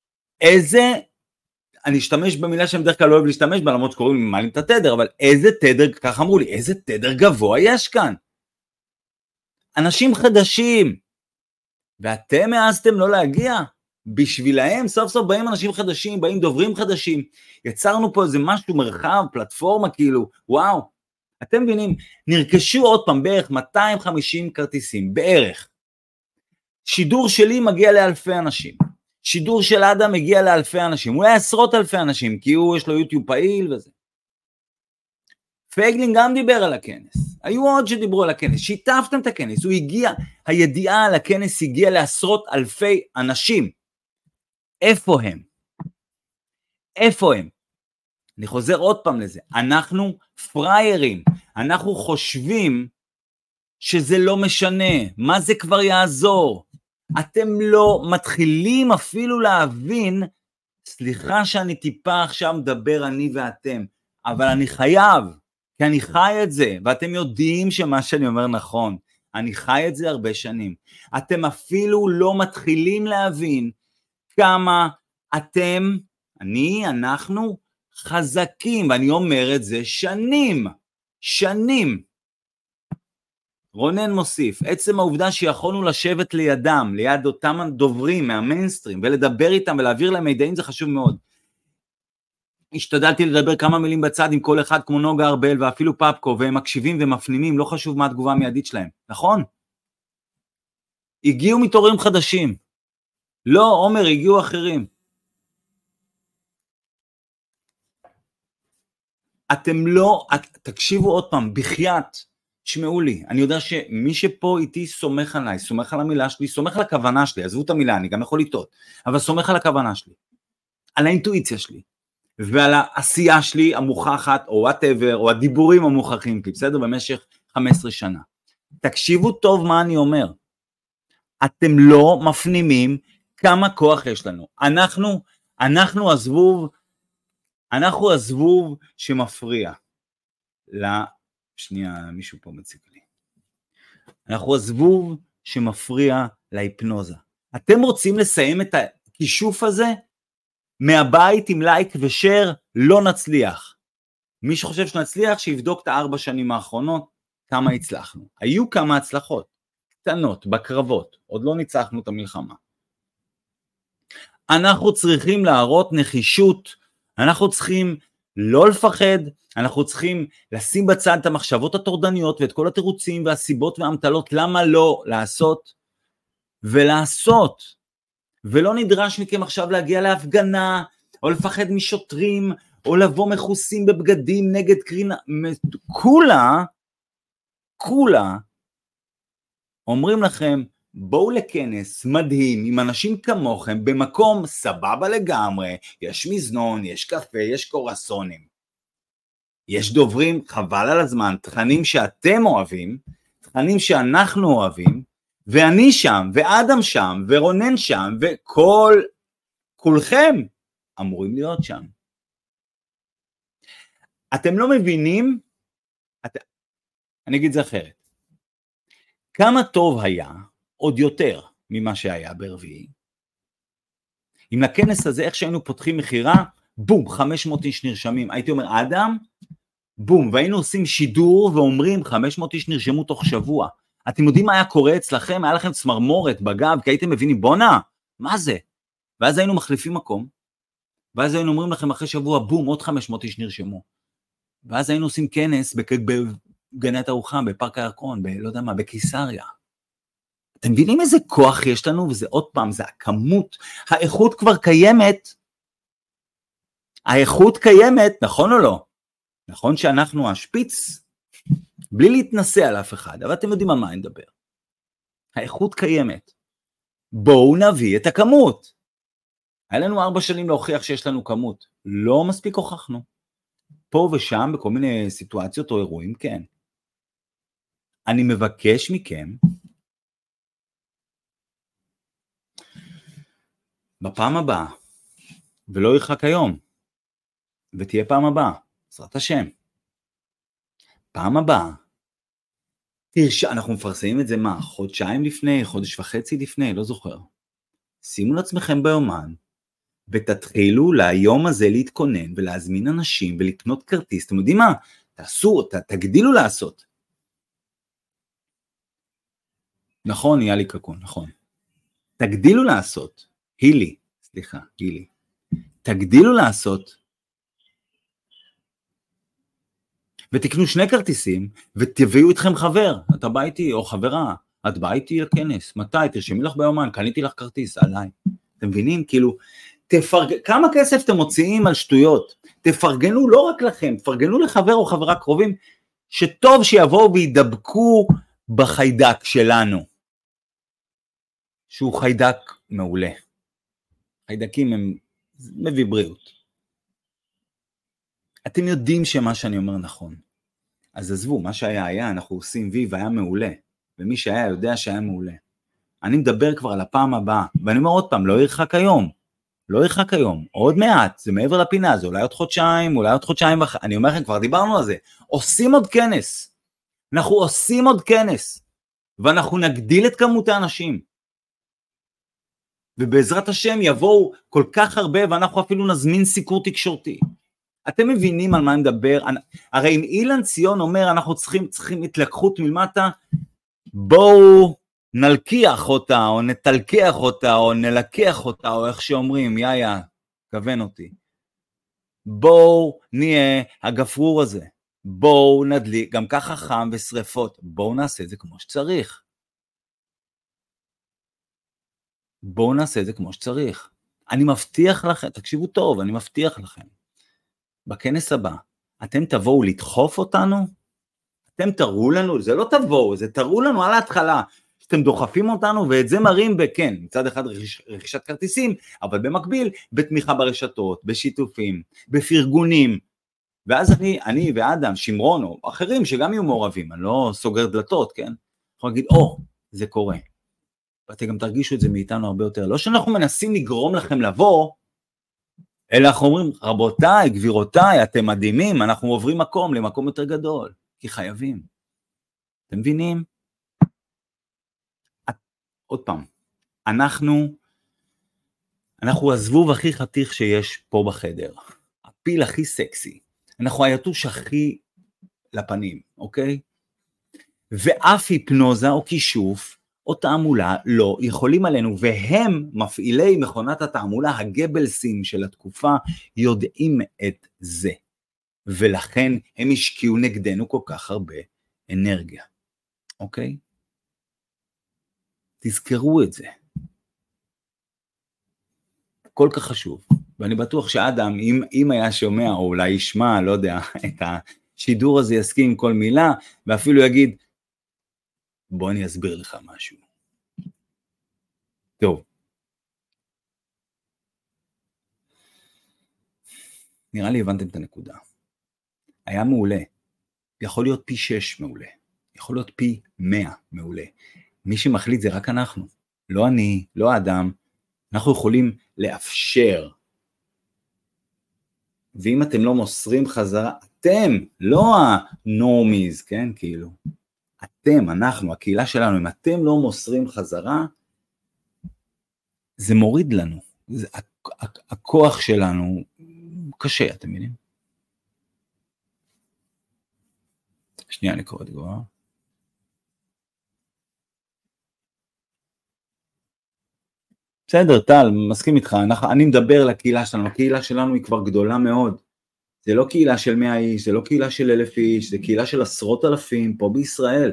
Speaker 1: אני אשתמש במילה שהם דרך כלל לא אוהב להשתמש בה, למרות שקוראים לי מעלים את התדר, אבל איזה תדר, כך אמרו לי, איזה תדר גבוה יש כאן. אנשים חדשים, ואתם העזתם לא להגיע, בשבילהם סוף סוף באים אנשים חדשים, באים דוברים חדשים, יצרנו פה איזה משהו מרחב, פלטפורמה כאילו, וואו, אתם מבינים, נרכשו עוד פעם בערך 250 כרטיסים, בערך. שידור שלי מגיע לאלפי אנשים, שידור של אדם מגיע לאלפי אנשים, אולי עשרות אלפי אנשים, כי יש לו יוטיוב פעיל וזה. פייגלין גם דיבר על הכנס, היו עוד שדיברו על הכנס, שיתפתם את הכנס, הידיעה על הכנס הגיעה לעשרות אלפי אנשים. איפה הם? אני חוזר עוד פעם לזה, אנחנו פריירים, אנחנו חושבים שזה לא משנה, מה זה כבר יעזור? אתם לא מתחילים אפילו להבין, סליחה שאני טיפה עכשיו מדבר אני ואתם, אבל אני חייב, כי אני חי את זה, ואתם יודעים שמה שאני אומר נכון, אני חי את זה הרבה שנים, אתם אפילו לא מתחילים להבין כמה אתם, אנחנו חזקים, ואני אומר את זה שנים. רונן מוסיף, עצם העובדה שיכולנו לשבת לידם, ליד אותם דוברים מהמיינסטרים, ולדבר איתם ולהעביר להם מידעים, זה חשוב מאוד. השתדלתי לדבר כמה מילים בצד עם כל אחד כמו נוגה ארבל ואפילו פאפקו, והם מקשיבים ומפנימים, לא חשוב מה התגובה המיידית שלהם, נכון? הגיעו מתעוררים חדשים. לא, עומר, הגיעו אחרים. אתם לא, תקשיבו עוד פעם, בחייאת, תשמעו לי, אני יודע שמי שפה איתי סומך עליי, סומך על המילה שלי, סומך על הכוונה שלי, עזבו את המילה, אני גם יכול לטעות, אבל סומך על הכוונה שלי, על האינטואיציה שלי, ועל העשייה שלי המוכחת, או whatever, או הדיבורים המוכחים, בסדר, במשך 15 שנה. תקשיבו טוב מה אני אומר. אתם לא מפנימים כמה כוח יש לנו. אנחנו הזבוב שמפריע. שנייה, מישהו פה מציג לי. אנחנו הזבוב שמפריע להיפנוזה. אתם רוצים לסיים את הכישוף הזה? מהבית עם לייק ושיר, לא נצליח. מי שחושב שנצליח, שיבדוק את 4 שנים האחרונות, כמה הצלחנו. היו כמה הצלחות, קטנות, בקרבות, עוד לא ניצחנו את המלחמה. אנחנו צריכים להראות נחישות, אנחנו צריכים לא לפחד, אנחנו צריכים לשים בצד את המחשבות הטורדניות, ואת כל התירוצים והסיבות והמטלות, למה לא לעשות, ולעשות. ולא נדרש מכם עכשיו להגיע להפגנה, או לפחד משוטרים, או לבוא מחוסים בבגדים נגד קרינה, כולה, אומרים לכם, בואו לכנס מדהים, עם אנשים כמוכם, במקום סבבה לגמרי, יש מזנון, יש קפה, יש קורסונים, יש דוברים, חבל על הזמן, תכנים שאתם אוהבים, תכנים שאנחנו אוהבים, ואני שם, ואדם שם, ורונן שם, וכולכם אמורים להיות שם. אתם לא מבינים, אני אגיד זה אחרת, כמה טוב היה, עוד יותר ממה שהיה ברביעי, אם לכנס הזה, איך שהיינו פותחים מחירה, בום, 500 איש נרשמים, הייתי אומר, אדם, בום, והיינו עושים שידור, ואומרים, 500 איש נרשמו תוך שבוע, אתם יודעים מה היה קורה אצלכם? היה לכם צמרמורת בגב, כי הייתם מבינים, בונה, מה זה? ואז היינו מחליפים מקום, ואז היינו אומרים לכם אחרי שבוע, בום, עוד 500 איש נרשמו. ואז היינו עושים כנס בגנת ארוחה, בפארק הירקון, לא יודע מה, בקיסריה. אתם מבינים איזה כוח יש לנו? וזה עוד פעם, זה הכמות, האיכות כבר קיימת, האיכות קיימת, נכון או לא? נכון שאנחנו השפיץ, בלי להתנסה על אף אחד, אבל אתם יודעים על מה אני מדבר. האיכות קיימת. בואו נביא את הכמות. היה לנו 4 שנים להוכיח שיש לנו כמות. לא מספיק הוכחנו. פה ושם, בכל מיני סיטואציות או אירועים, כן. אני מבקש מכם, בפעם הבאה, ולא ירחק היום, ותהיה פעם הבאה, בעזרת השם. פעם הבאה, אנחנו מפרסמים את זה מה? חודשיים לפני, חודש וחצי לפני, לא זוכר. שימו לעצמכם ביומן, ותתחילו ליום הזה להתכונן, ולהזמין אנשים, ולקנות כרטיס. אתם יודעים מה? תגדילו לעשות. נכון, יהיה לי קקון, נכון. תגדילו לעשות, הילי, תגדילו לעשות, ותקנו 2 כרטיסים, ותביאו איתכם חבר, אתה בא איתי, או חברה, את בא איתי לכנס, מתי? תרשמי לך ביומן, קניתי לך כרטיס, עליי. אתם מבינים? כאילו, כמה כסף אתם מוציאים על שטויות? תפרגנו לא רק לכם, תפרגנו לחבר או חברה קרובים, שטוב שיבואו וידבקו בחיידק שלנו, שהוא חיידק מעולה. חיידקים הם מביא בריאות. אתם יודעים שמה שאני אומר נכון. אז עזבו, מה שהיה, אנחנו עושים וי והיה מעולה. ומי שהיה יודע שהיה מעולה. אני מדבר כבר על הפעם הבאה, ואני אומר עוד פעם, לא ירחק היום, עוד מעט, זה מעבר לפינה, זה אולי עוד חודשיים, אני אומר לכם, כבר דיברנו על זה, אנחנו עושים עוד כנס, ואנחנו נגדיל את כמות האנשים, ובעזרת השם יבואו כל כך הרבה, ואנחנו אפילו נזמין סיקור תקשורתי. אתם מבינים על מה אני מדבר? הרי אם אילן ציון אומר, אנחנו צריכים התלקחות מלמטה, בואו נלקיח אותה, או נתלקח אותה, או נלקח אותה, או איך שאומרים, יאיה, כוון אותי. בואו נהיה הגפרור הזה, בואו נדליק, גם ככה חם ושריפות, בואו נעשה את זה כמו שצריך. אני מבטיח לכם, תקשיבו טוב, אני מבטיח לכם, בכנס הבא, אתם תבואו לדחוף אותנו, אתם תראו לנו, זה לא תבואו, זה תראו לנו על ההתחלה, שאתם דוחפים אותנו, ואת זה מראים בכן, מצד אחד רכישת כרטיסים, אבל במקביל, בתמיכה ברשתות, בשיתופים, בפרגונים, ואז אני ואדם, שמרון, או אחרים שגם יהיו מעורבים, אני לא סוגר דלתות, כן? יכול להגיד, זה קורה. ואתם גם תרגישו את זה מאיתנו הרבה יותר. לא שאנחנו מנסים לגרום לכם לבוא, אלא אנחנו אומרים, רבותיי, גבירותיי, אתם מדהימים, אנחנו עוברים מקום למקום יותר גדול, כי חייבים. אתם מבינים? עוד פעם, אנחנו הזבוב הכי חתיך שיש פה בחדר, הפיל הכי סקסי, אנחנו היתוש הכי לפנים, אוקיי? ואף היפנוזה או כישוף או תעמולה לא יכולים עלינו, והם מפעילי מכונת התעמולה, הגבלסים של התקופה, יודעים את זה, ולכן הם השקיעו נגדנו כל כך הרבה אנרגיה, אוקיי? תזכרו את זה. כל כך חשוב, ואני בטוח שאדם, אם היה שומע, או אולי ישמע, לא יודע, את השידור הזה יסכים עם כל מילה, ואפילו יגיד, בוא אני אסביר לך משהו. טוב. נראה לי הבנתם את הנקודה. היה מעולה. יכול להיות פי 6 מעולה. יכול להיות פי 100 מעולה. מי שמחליט זה רק אנחנו. לא אני, לא האדם. אנחנו יכולים לאפשר. ואם אתם לא מוסרים חזרה, אתם, לא הנורמיז, כן, כאילו. אתם, אנחנו, הקהילה שלנו, אם אתם לא מוסרים חזרה, זה מוריד לנו. הכוח שלנו קשה, אתם מבינים? שנייה, אני קורא את גבוה. בסדר, טל, מסכים איתך, אני מדבר לקהילה שלנו, הקהילה שלנו היא כבר גדולה מאוד, זה לא קהילה של 100 איש, זה לא קהילה של 1,000 איש, זה קהילה של עשרות אלפים פה בישראל,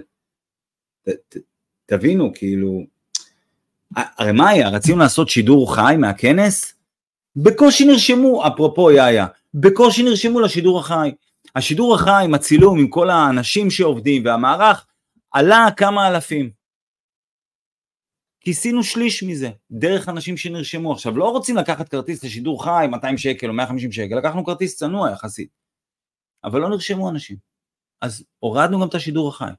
Speaker 1: תבינו, כאילו, הרי מה היה, רצינו לעשות שידור חי מהכנס, בקושי נרשמו, אפרופו יאיה, בקושי נרשמו לשידור החי, השידור החי עם הצילום, עם כל האנשים שעובדים, והמערך עלה כמה אלפים, כיסינו שליש מזה, דרך אנשים שנרשמו. עכשיו, לא רוצים לקחת כרטיס לשידור חי, 200 שקל או 150 שקל, לקחנו כרטיס צנוע יחסית, אבל לא נרשמו אנשים. אז הורדנו גם את השידור החי.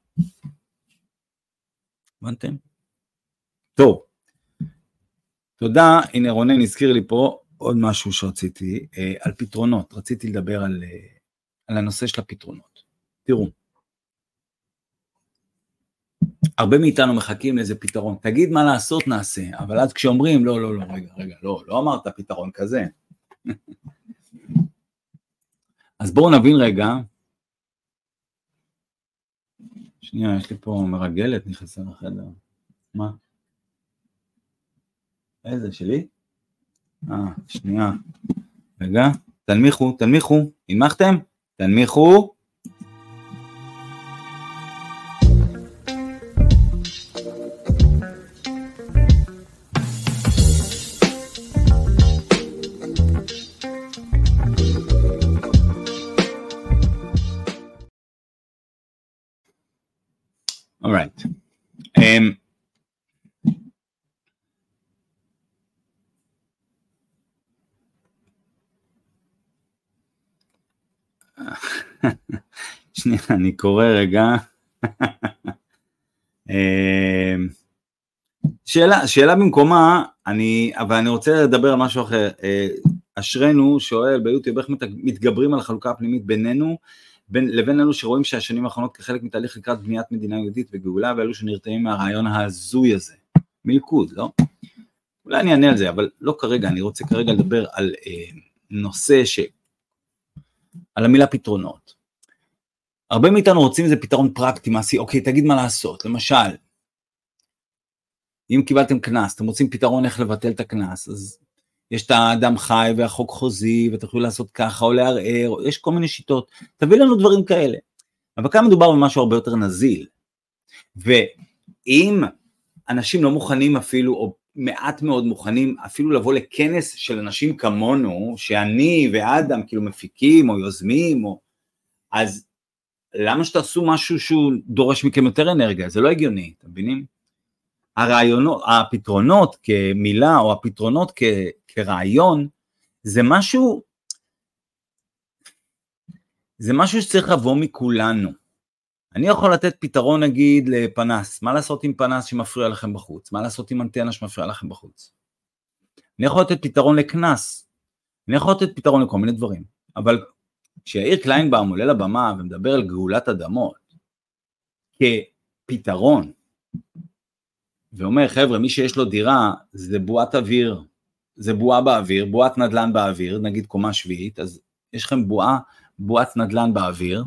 Speaker 1: הבנתם? טוב. תודה, הנה רונן הזכיר לי פה עוד משהו שרציתי, על פתרונות. רציתי לדבר על הנושא של הפתרונות. תראו. הרבה מאיתנו מחכים לאיזה פתרון, תגיד מה לעשות נעשה, אבל אז כשאומרים לא, רגע, לא אמרת פתרון כזה. אז בואו נבין רגע, שנייה, יש לי פה מרגלת נכנסה לחדר, מה? איזה שלי? שנייה, רגע, תנמיכו, הנמכתם? תנמיכו. All right. שנייה, אני קורא רגע. שאלה במקומה, אבל אני רוצה לדבר על משהו אחר. אשרנו שואל ביוטיוב, איך מתגברים על החלוקה הפנימית בינינו, לבין אלו שרואים שהשנים האחרונות כחלק מתהליך לקראת בניית מדינה יהודית וגאולה, ואלו שנרתעים מהרעיון ההזוי הזה. מלכוד, לא? אולי אני אענה על זה, אבל לא כרגע, אני רוצה כרגע לדבר על נושא על המילה פתרונות. הרבה מאיתנו רוצים איזה פתרון פרקטי, מעשי, אוקיי, תגיד מה לעשות, למשל, אם קיבלתם כנס, אתם רוצים פתרון איך לבטל את הכנס, אז יש את האדם חי והחוק חוזי, ותוכלו לעשות ככה או לערער, יש כל מיני שיטות, תביא לנו דברים כאלה. אבל כאן מדובר במשהו הרבה יותר נזיל, ואם אנשים לא מוכנים אפילו, או מעט מאוד מוכנים אפילו לבוא לכנס של אנשים כמונו, שאני ואדם כאילו מפיקים או יוזמים, אז למה שתעשו משהו שהוא דורש מכם יותר אנרגיה? זה לא הגיוני, אתם מבינים? הפתרונות כמילה, או הפתרונות כרעיון, זה משהו שצריך לבוא מכולנו. אני יכול לתת פתרון נגיד לפנס, מה לעשות עם פנס שמפריע לכם בחוץ? מה לעשות עם אנטנה שמפריע לכם בחוץ? אני יכול לתת פתרון לכנס, אני יכול לתת פתרון לכל מיני דברים, אבל כשיאיר קליינבאום עולה לבמה ומדבר על גאולת אדמות כפתרון, ואומר חבר'ה מי שיש לו דירה זה בועת אוויר, זה בועה באוויר, בועת נדלן באוויר, נגיד קומה שביעית, אז יש לכם בועת נדלן באוויר,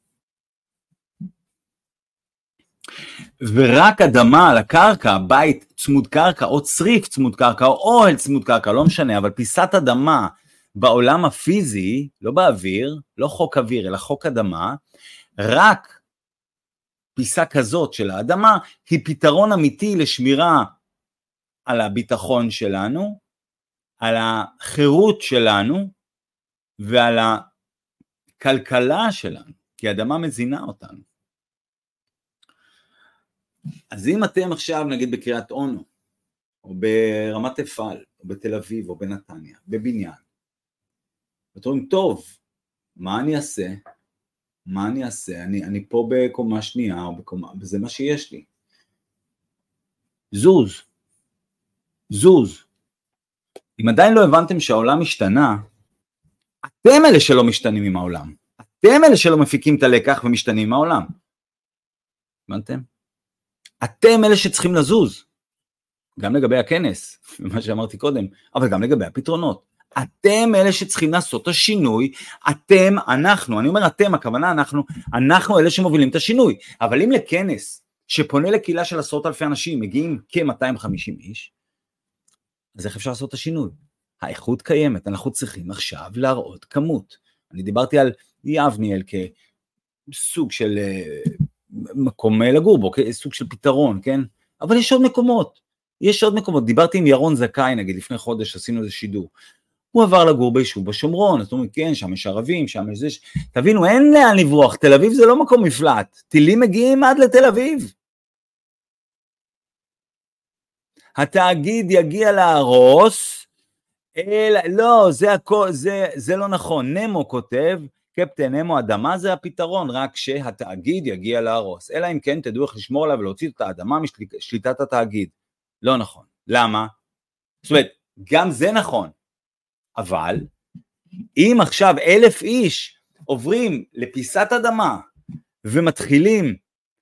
Speaker 1: ורק אדמה על הקרקע, בית צמוד קרקע, או צריף צמוד קרקע, או אוהל צמוד קרקע, לא משנה, אבל פיסת אדמה בעולם הפיזי, לא באוויר, לא חוק אוויר, אלא חוק אדמה, רק פיסה כזאת של האדמה, היא פתרון אמיתי לשמירה על הביטחון שלנו, על החירות שלנו, ועל הכלכלה שלנו, כי האדמה מזינה אותנו. אז אם אתם עכשיו נגיד בקריית אונו, או ברמת אפעל, או בתל אביב, או בנתניה, בבניין, ואתם אומרים, טוב, מה אני אעשה? מה אני אעשה? אני פה בקומה שנייה, או בקומה, וזה מה שיש לי. זוז. אם עדיין לא הבנתם שהעולם משתנה, אתם אלה שלא משתנים עם העולם. אתם אלה שלא מפיקים את הלקח ומשתנים עם העולם. הבנתם? אתם אלה שצריכים לזוז. גם לגבי הכנס, מה שאמרתי קודם, אבל גם לגבי הפתרונות. אתם אלה שצריכים לעשות את השינוי, אני אומר אתם, הכוונה אנחנו אלה שמובילים את השינוי, אבל אם לכנס שפונה לקהילה של עשרות אלפי אנשים, מגיעים כ-250 איש, אז איך אפשר לעשות את השינוי? האיכות קיימת, אנחנו צריכים עכשיו להראות כמות. אני דיברתי על יבניאל כסוג של מקום לגור בו, כסוג של פתרון, כן? אבל יש עוד מקומות, דיברתי עם ירון זכאי, נגיד לפני חודש עשינו איזה שידור, הוא עבר לגור ביישוב בשומרון, זאת אומרת, כן, שם יש ערבים, שם יש זה, תבינו, אין לאן לברוח, תל אביב זה לא מקום מפלט, טילים מגיעים עד לתל אביב. התאגיד יגיע להרוס, לא, זה לא נכון, נמו כותב, קפטן נמו, אדמה זה הפתרון, רק שהתאגיד יגיע להרוס, אלא אם כן תדעו איך לשמור עליו ולהוציא את האדמה משליטת התאגיד, לא נכון, למה? זאת אומרת, גם זה נכון, אבל אם עכשיו 1,000 איש עוברים לפיסת אדמה ומתחילים,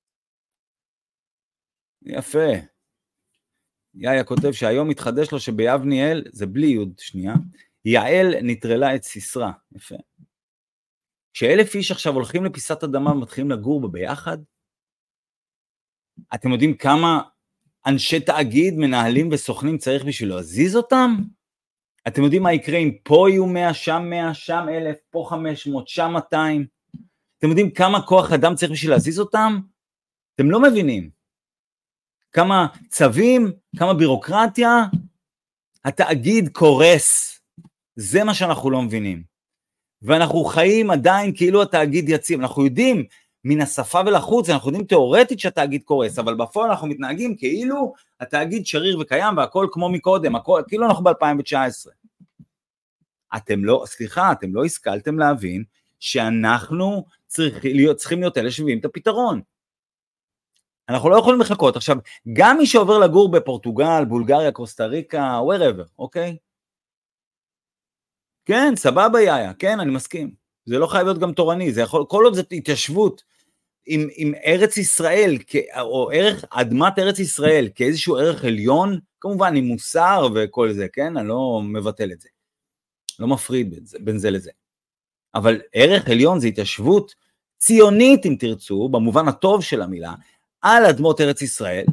Speaker 1: יפה, יאיה כותב שהיום מתחדש לו שביבניאל, זה בלי יוד שנייה, יעל נטרלה את סיסרה, יפה. כש1,000 איש עכשיו הולכים לפיסת אדמה ומתחילים לגור בה ביחד, אתם יודעים כמה אנשי תאגיד, מנהלים וסוכנים צריך בשביל להזיז אותם? אתם יודעים מה יקרה אם פה יהיו 100, שם 100, שם 1,000, פה 500, שם 200? אתם יודעים כמה כוח אדם צריך בשביל להזיז אותם? אתם לא מבינים. כמה צווים, כמה בירוקרטיה, התאגיד קורס. זה מה שאנחנו לא מבינים. ואנחנו חיים עדיין כאילו התאגיד יציב. אנחנו יודעים מן השפה ולחוץ, אנחנו יודעים תיאורטית שהתאגיד קורס, אבל בפועל אנחנו מתנהגים כאילו התאגיד שריר וקיים והכל כמו מקודם, הכל, כאילו אנחנו ב-2019. אתם לא השכלתם להבין שאנחנו צריכים להיות אלה שמביאים את הפתרון. אנחנו לא יכולים לחכות. עכשיו, גם מי שעובר לגור בפורטוגל, בולגריה, קוסטה ריקה, wherever, אוקיי? כן, סבבה יאיה, כן, אני מסכים. זה לא חייב להיות גם תורני, זה יכול, כל עוד זה התיישבות עם ארץ ישראל, או אדמת ארץ ישראל, כאיזשהו ערך עליון, כמובן עם מוסר וכל זה, כן? אני לא מבטל את זה. לא מפריד בין זה לזה. אבל ערך עליון זה התיישבות ציונית, אם תרצו, במובן הטוב של המילה, על אדמות ארץ ישראל.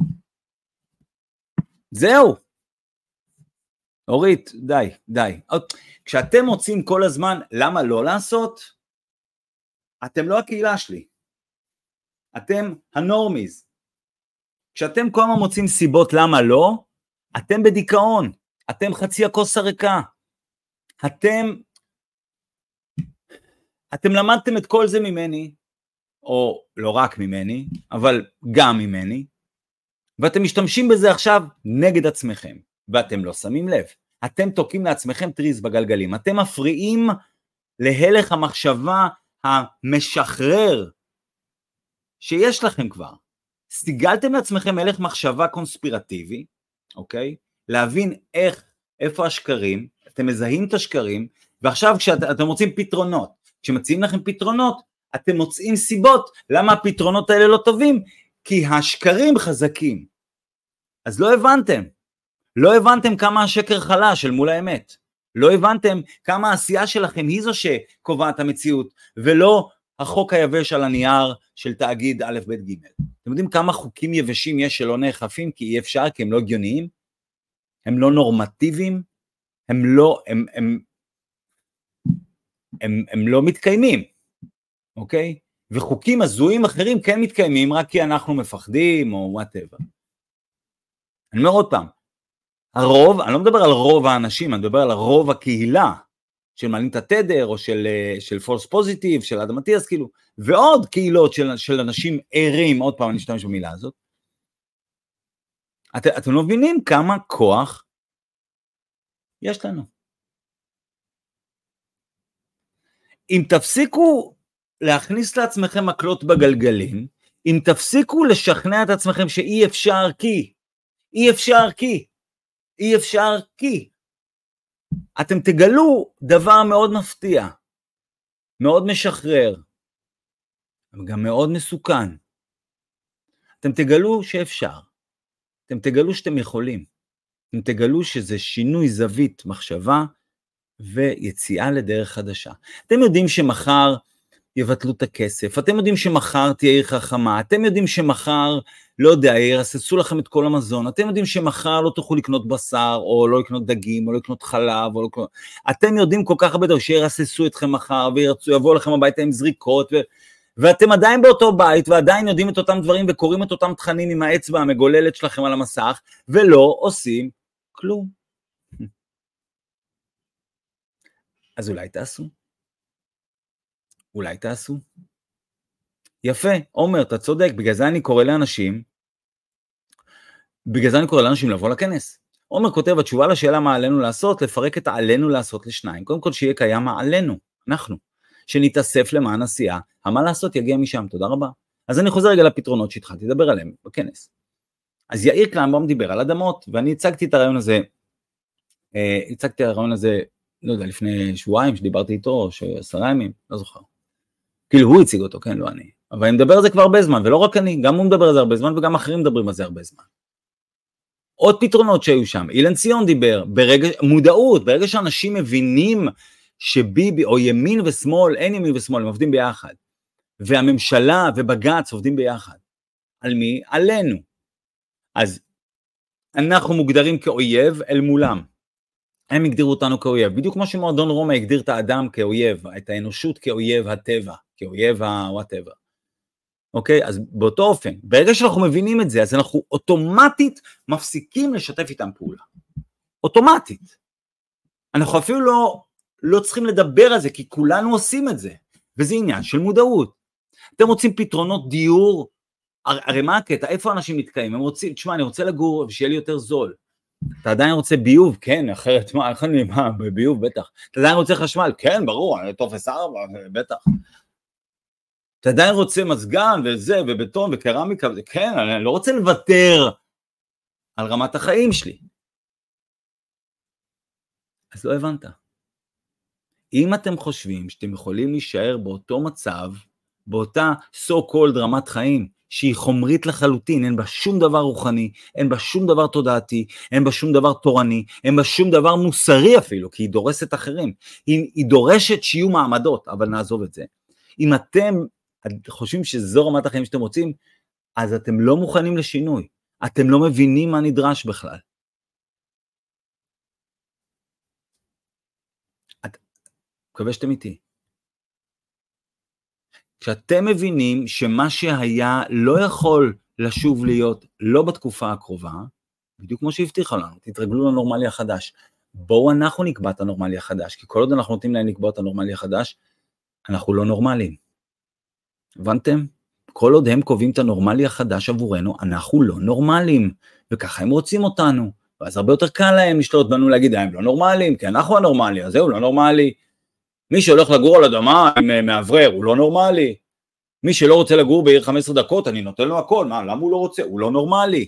Speaker 1: זהו. אורית, די. כשאתם מוצאים כל הזמן, למה לא לעשות? אתם לא הקהילה שלי. אתם הנורמיז. כשאתם כל הזמן מוצאים סיבות למה לא, אתם בדיכאון. אתם חצי הכוס הריקה. אתם למדתם את כל זה ממני, או לא רק ממני, אבל גם ממני, ואתם משתמשים בזה עכשיו נגד עצמכם, ואתם לא שמים לב. אתם תוקעים לעצמכם טריז בגלגלים, אתם מפריעים להלך המחשבה המשחרר, שיש לכם כבר. סיגלתם לעצמכם הלך מחשבה קונספירטיבי, אוקיי? להבין איפה השקרים, אתם מזהים את השקרים, ועכשיו כשאתם מוצאים פתרונות, כשמציעים לכם פתרונות, אתם מוצאים סיבות למה הפתרונות האלה לא טובים, כי השקרים חזקים. אז לא הבנתם כמה השקר חלש אל מול האמת. לא הבנתם כמה העשייה שלכם היא זו שקובעת המציאות, ולא החוק היבש על הנייר של תאגיד א' ב' ג'. אתם יודעים כמה חוקים יבשים יש שלא נאכפים, כי אי אפשר, כי הם לא הגיוניים, הם לא נורמטיביים, הם לא מתקיימים, אוקיי? וחוקים הזויים אחרים כן מתקיימים, רק כי אנחנו מפחדים, או whatever. אני אומר עוד פעם, הרוב, אני לא מדבר על רוב האנשים, אני מדבר על הרוב הקהילה, של מעלים את התדר, או של false positive, של אדם מתיאס, כאילו, ועוד קהילות של אנשים ערים, עוד פעם אני אשתמש במילה הזאת. אתם לא מבינים כמה כוח יש לנו. אם תפסיקו להכניס לעצמכם מקלות בגלגלים, אם תפסיקו לשכנע את עצמכם שאי אפשר כי, אתם תגלו דבר מאוד מפתיע, מאוד משחרר, אבל גם מאוד מסוכן. אתם תגלו שאפשר, אתם תגלו שאתם יכולים, אתם תגלו שזה שינוי זווית מחשבה, ויציאה לדרך חדשה. אתם יודעים שמחר יבטלו את הכסף, אתם יודעים שמחר תהיה עיר חכמה, אתם יודעים שמחר, לא יודע, ירססו לכם את כל המזון, אתם יודעים שמחר לא תוכלו לקנות בשר, או לא לקנות דגים, או לא לקנות חלב, או לא לקנות... אתם יודעים כל כך הרבה דבר שירססו אתכם מחר, ויבואו לכם הביתה עם זריקות, ואתם עדיין באותו בית, ועדיין יודעים את אותם דברים, וקוראים את אותם תכנים עם האצבע המגוללת שלכם על המסך, ולא עושים כלום. אז אולי תעשו. יפה, עומר, אתה צודק, בגלל זה אני קורא לאנשים לבוא לכנס. עומר כותב, התשובה לשאלה מה עלינו לעשות, לפרק את עלינו לעשות לשניים. קודם כל שיהיה קיים מה עלינו, אנחנו, שנתאסף למען עשייה, מה לעשות יגיע משם, תודה רבה. אז אני חוזר רגע לפתרונות שהתחלתי לדבר עליהם בכנס. אז יאיר קלנבאום דיבר על אדמות, ואני הצגתי את הרעיון הזה, לא יודע, לפני שבועיים שדיברתי איתו, 10 ימים, לא זוכר. כאילו הוא הציג אותו, כן, לא אני. אבל אני מדבר על זה כבר הרבה זמן, ולא רק אני, גם הוא מדבר על זה הרבה זמן, וגם אחרים מדברים על זה הרבה זמן. עוד פתרונות שהיו שם, אילן ציון דיבר, מודעות, ברגע שאנשים מבינים שביבי, או ימין ושמאל, אין ימין ושמאל, הם עובדים ביחד, והממשלה ובג"ץ עובדים ביחד. על מי? עלינו. אז אנחנו מוגדרים כאויב אל מולם. הם הגדירו אותנו כאויב, בדיוק כמו שמועדון רומא הגדיר את האדם כאויב, את האנושות כאויב הטבע, כאויב ה-whatever. אוקיי? אז באותו אופן, ברגע שאנחנו מבינים את זה, אז אנחנו אוטומטית מפסיקים לשתף איתם פעולה. אוטומטית. אנחנו אפילו לא צריכים לדבר על זה, כי כולנו עושים את זה, וזה עניין של מודעות. אתם רוצים פתרונות דיור, הרי מה הקטע? איפה אנשים מתקיים? הם רוצים, תשמע, אני רוצה לגור ושיהיה לי יותר זול. אתה עדיין רוצה ביוב? כן, אחרת מה, ביוב בטח. אתה עדיין רוצה חשמל? כן, ברור, טופס 4, בטח. אתה עדיין רוצה מזגן וזה, ובטון וקרמיקה, כן, אני לא רוצה לוותר על רמת החיים שלי. אז לא הבנת. אם אתם חושבים שאתם יכולים להישאר באותו מצב, באותה so called רמת חיים, שהיא חומרית לחלוטין, אין בה שום דבר רוחני, אין בה שום דבר תודעתי, אין בה שום דבר תורני, אין בה שום דבר מוסרי אפילו, כי היא דורסת אחרים. היא דורשת שיהיו מעמדות, אבל נעזוב את זה. אם אתם חושבים שזו רמת החיים שאתם רוצים, אז אתם לא מוכנים לשינוי. אתם לא מבינים מה נדרש בכלל. מקווה שאתם איתי. כשאתם מבינים שמה שהיה לא יכול לשוב להיות לא בתקופה הקרובה, בדיוק כמו שהבטיחה לנו, תתרגלו לנורמלי החדש. בואו אנחנו נקבע את הנורמלי החדש, כי כל עוד אנחנו נותנים להם לקבוע את הנורמלי החדש, אנחנו לא נורמליים. הבנתם? כל עוד הם קובעים את הנורמלי החדש עבורנו, אנחנו לא נורמליים, וככה הם רוצים אותנו, ואז הרבה יותר קל להם לשלוט בנו להגיד, הם לא נורמליים, כי אנחנו הנורמלי, אז זהו, לא נורמלי. מי שהולך לגור על אדמה עם מעברר, הוא לא נורמלי. מי שלא רוצה לגור בעיר 15 דקות, אני נותן לו הכל, מה, למה הוא לא רוצה? הוא לא נורמלי.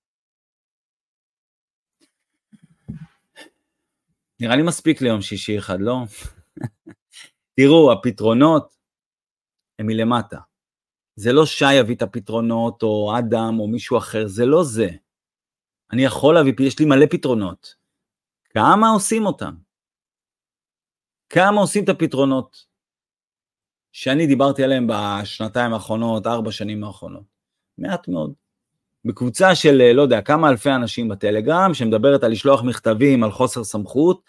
Speaker 1: נראה לי מספיק ליום שישי אחד, לא? תראו, הפתרונות הם מלמטה. זה לא שי יביא את הפתרונות, או אדם, או מישהו אחר, זה לא זה. אני יכול להביא, יש לי מלא פתרונות. כמה עושים אותם? כמה עושים את הפתרונות שאני דיברתי עליהם בשנתיים האחרונות, 4 שנים האחרונות? מעט מאוד. בקבוצה של, לא יודע, כמה אלפי אנשים בטלגרם, שמדברת על לשלוח מכתבים על חוסר סמכות,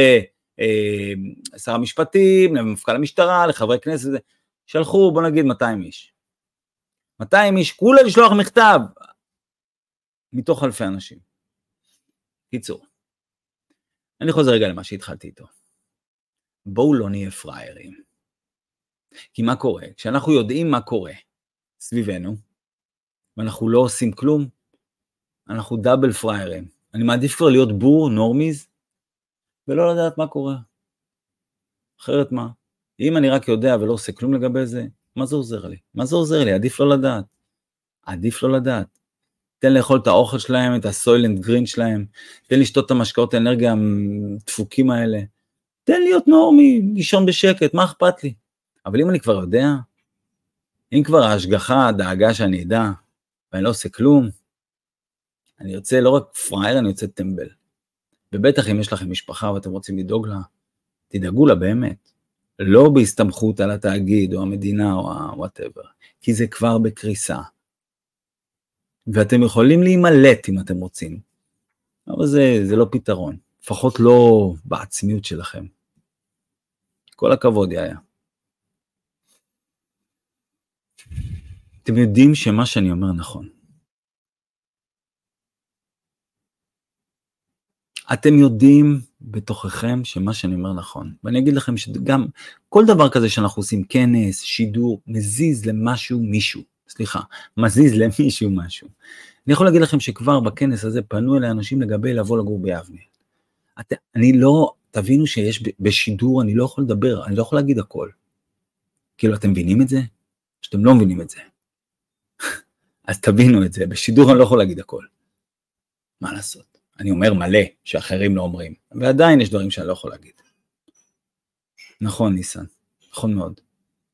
Speaker 1: לשר המשפטים, למפכ"ל המשטרה, לחברי כנסת, שלחו, בוא נגיד 200 איש. 200 איש, כולה לשלוח מכתב, מתוך אלפי אנשים. קיצור, אני חוזר רגע למה שהתחלתי איתו. בואו לא נהיה פריירים. כי מה קורה? כשאנחנו יודעים מה קורה סביבנו, ואנחנו לא עושים כלום, אנחנו דאבל פריירים. אני מעדיף כבר להיות בור, נורמיז, ולא לדעת מה קורה. אחרת מה? אם אני רק יודע ולא עושה כלום לגבי זה, מה זה עוזר לי? מה זה עוזר לי? עדיף לא לדעת. עדיף לא לדעת. תן לאכול את האוכל שלהם, את הסוילנט גרין שלהם, תן לשתות את המשקאות האנרגיה הדפוקים האלה, תן להיות נורמי, לישון בשקט, מה אכפת לי? אבל אם אני כבר יודע, אם כבר ההשגחה, הדאגה שאני אדע, ואני לא עושה כלום, אני יוצא לא רק פרייר, אני יוצא טמבל. ובטח אם יש לכם משפחה ואתם רוצים לדאוג לה, תדאגו לה באמת. לא בהסתמכות על התאגיד או המדינה או whatever, כי זה כבר בקריסה. ואתם יכולים להימלט אם אתם רוצים. אבל זה לא פתרון. לפחות לא בעצמיות שלכם. כל הכבוד, יאיה. אתם יודעים שמה שאני אומר נכון. אתם יודעים בתוככם שמה שאני אומר נכון. ואני אגיד לכם שגם כל דבר כזה שאנחנו עושים, כנס, שידור, מזיז למשהו מישהו. מזיז למישהו משהו. אני יכול להגיד לכם שכבר בכנס הזה פנו אליי אנשים לגבי לבוא לגור ביבנה. אני לא, תבינו שיש בשידור, אני לא יכול לדבר, אני לא יכול להגיד הכל. כאילו, אתם מבינים את זה? שאתם לא מבינים את זה. אז תבינו את זה, בשידור אני לא יכול להגיד הכל. מה לעשות? אני אומר מלא, שאחרים לא אומרים. ועדיין יש דברים שאני לא יכול להגיד. נכון, ניסן. נכון מאוד.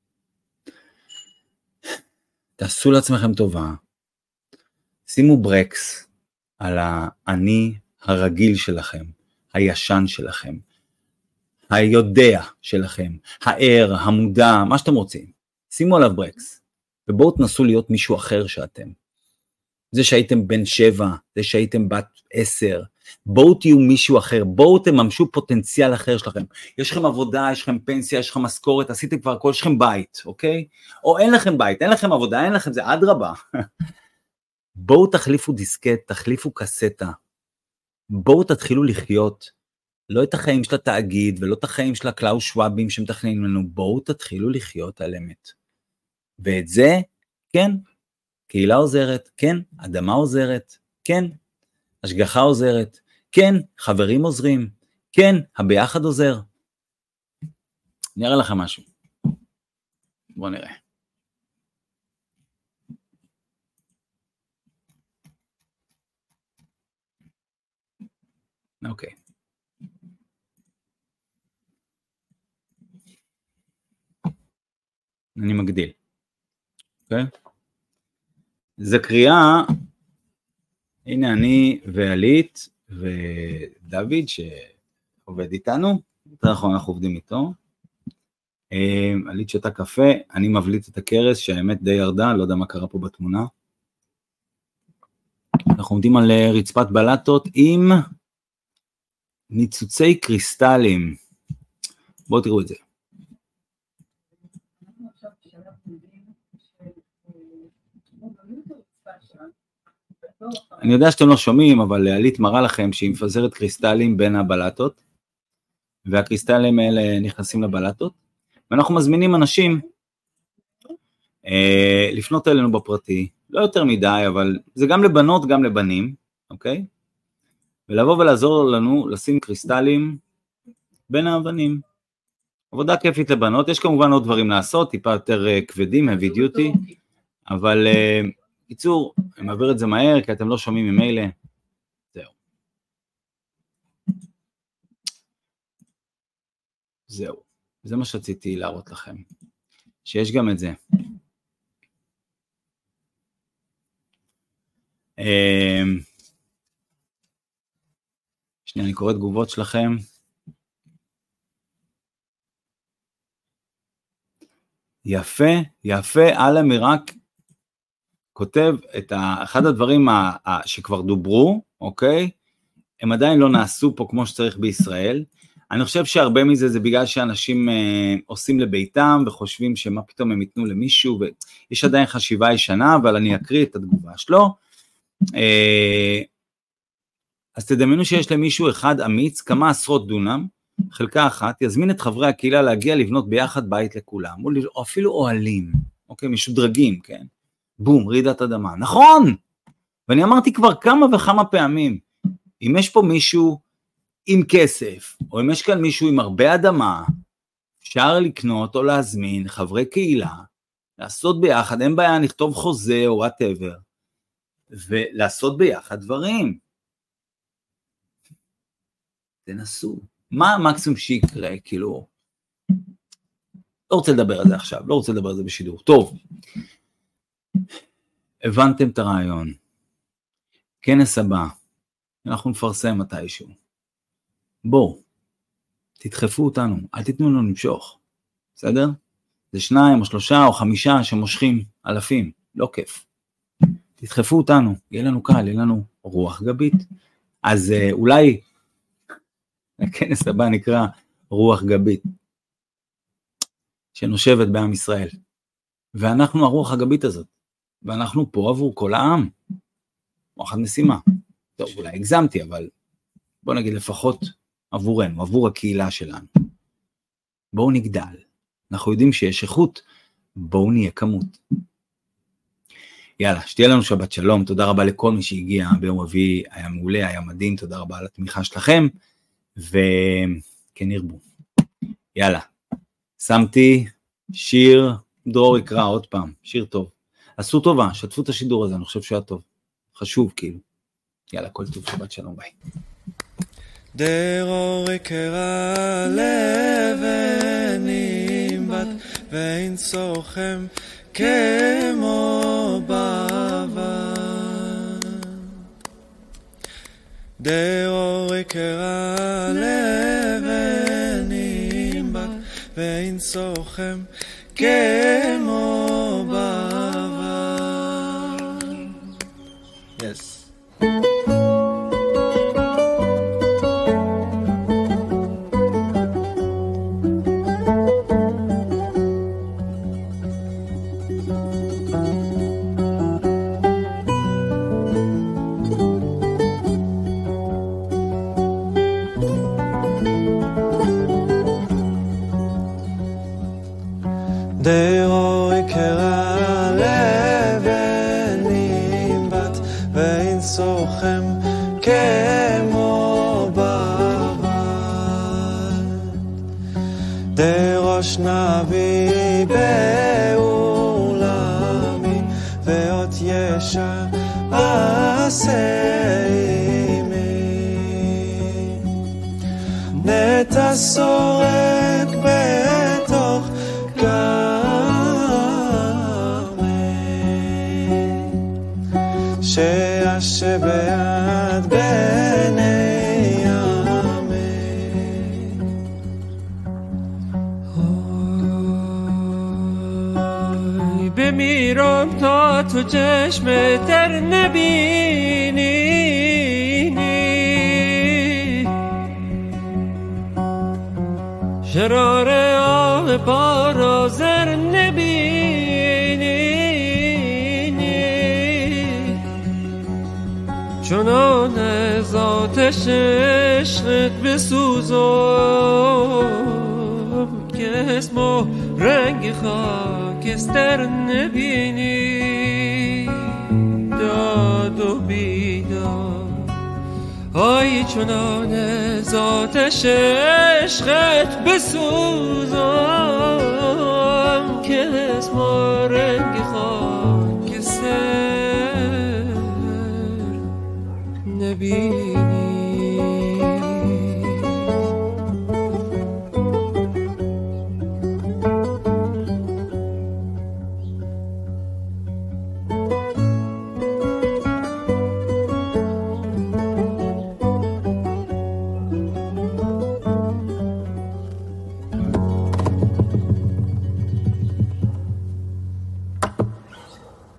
Speaker 1: תעשו לעצמכם טובה. שימו ברקס על האני הרגיל שלכם, הישן שלכם, היודע שלכם, הער, המודע, מה שאתם רוצים. שימו עליו ברקס, ובואו תנסו להיות מישהו אחר שאתם. זה שהייתם בן 7, זה שהייתם בת 10, בואו תהיו מישהו אחר, בואו תממשו פוטנציאל אחר שלכם. יש לכם עבודה, יש לכם פנסיה, יש לכם משכורת, עשיתם כבר הכל, יש לכם בית, אוקיי? או אין לכם בית, אין לכם עבודה, אין לכם זה, אדרבה. בואו תחליפו דיסקט, תחליפו קסטה, בואו תתחילו לחיות, לא את החיים של התאגיד, ולא את החיים של הקלאוס שוואבים שמתכננים לנו, בואו תתחילו לחיות על אמת. ואת זה, כן, קהילה עוזרת, כן, אדמה עוזרת, כן, השגחה עוזרת, כן, חברים עוזרים, כן, הביחד עוזר. נראה לכם משהו. בואו נראה. אוקיי. אני מגדיל. אוקיי? זה קריאה, הנה אני ועלית ודוד שעובד איתנו, אנחנו עובדים איתו. עלית שותה קפה, אני מבליט את הקרס שהאמת די ירדה, לא יודע מה קרה פה בתמונה. אנחנו עומדים על רצפת בלטות עם ניצוצי קריסטלים. בואו תראו את זה. אני יודע שאתם לא שומעים, אבל עלית מראה לכם שהיא מפזרת קריסטלים בין הבלטות, והקריסטלים האלה נכנסים לבלטות, ואנחנו מזמינים אנשים לפנות אלינו בפרטי, לא יותר מדי, אבל זה גם לבנות, גם לבנים, אוקיי? ולבוא ולעזור לנו לשים קריסטלים בין האבנים, עבודה כיפית לבנות, יש כמובן עוד דברים לעשות, טיפה יותר כבדים, heavy duty, אבל קיצור, אני מעביר את זה מהר, כי אתם לא שומעים ממילא, זהו, זה מה שרציתי להראות לכם, שיש גם את זה. שנייה, אני קורא תגובות שלכם. יפה, יפה, אלם רק כותב את אחד הדברים שכבר דוברו, אוקיי? הם עדיין לא נעשו פה כמו שצריך בישראל. אני חושב שהרבה מזה זה בגלל שאנשים עושים לביתם וחושבים שמה פתאום הם ייתנו למישהו, ויש עדיין חשיבה ישנה, אבל אני אקריא את התגובה שלו. אז תדמיינו שיש למישהו אחד אמיץ, כמה עשרות דונם, חלקה אחת, יזמין את חברי הקהילה להגיע לבנות ביחד בית לכולם, או אפילו אוהלים, אוקיי, משודרגים, כן? בום, רעידת אדמה. נכון! ואני אמרתי כבר כמה וכמה פעמים, אם יש פה מישהו עם כסף, או אם יש כאן מישהו עם הרבה אדמה, אפשר לקנות או להזמין חברי קהילה, לעשות ביחד, אין בעיה, נכתוב חוזה או whatever, ולעשות ביחד דברים. תנסו. מה המקסימום שיקרה, כאילו, לא רוצה לדבר על זה עכשיו, לא רוצה לדבר על זה בשידור. טוב, הבנתם את הרעיון. כנס הבא, אנחנו נפרסם מתישהו. בואו, תדחפו אותנו, אל תיתנו לנו למשוך, בסדר? זה 2 או 3 או 5 שמושכים אלפים, לא כיף. תדחפו אותנו, יהיה לנו קל, יהיה לנו רוח גבית. אז אולי הכנס הבא נקרא רוח גבית, שנושבת בעם ישראל. ואנחנו הרוח הגבית הזאת, ואנחנו פה עבור כל העם. רוחת משימה. טוב, אולי הגזמתי, אבל בוא נגיד לפחות עבורנו, עבור הקהילה שלנו. בואו נגדל. אנחנו יודעים שיש איכות, בואו נהיה כמות. יאללה, שתהיה לנו שבת שלום, תודה רבה לכל מי שהגיע ביום רביעי, היה מעולה, היה מדהים, תודה רבה על התמיכה שלכם, וכן ירבו. יאללה, שמתי שיר, דרור יקרא עוד פעם, שיר טוב. עשו טובה, שתפו את השידור הזה, אני חושב שהיה טוב. חשוב כאילו. יאללה, כל טוב, שבת שלום, ביי.
Speaker 2: דרור יקרא לבנים בת ואין סוכם כמו בעבר. דרור יקרא לבנים בת ואין סוכם כמו בעבר. Yes. דרור יקרא לבנים בת ואין סוכם כמו בעבר. דרוש נביא בעולמי ואות ישר עשה עמי. נטע שורק בתוך שישב ביד בני עמי.
Speaker 3: بمیرم تا تو چشم تر نبینی شرار آه بارا زر نبینی چنان ذاتش عشقت بسوزم که اسم و رنگ خاکستر نبینی داد و بیداد آی چنان ذاتش عشقت بسوزم ליבי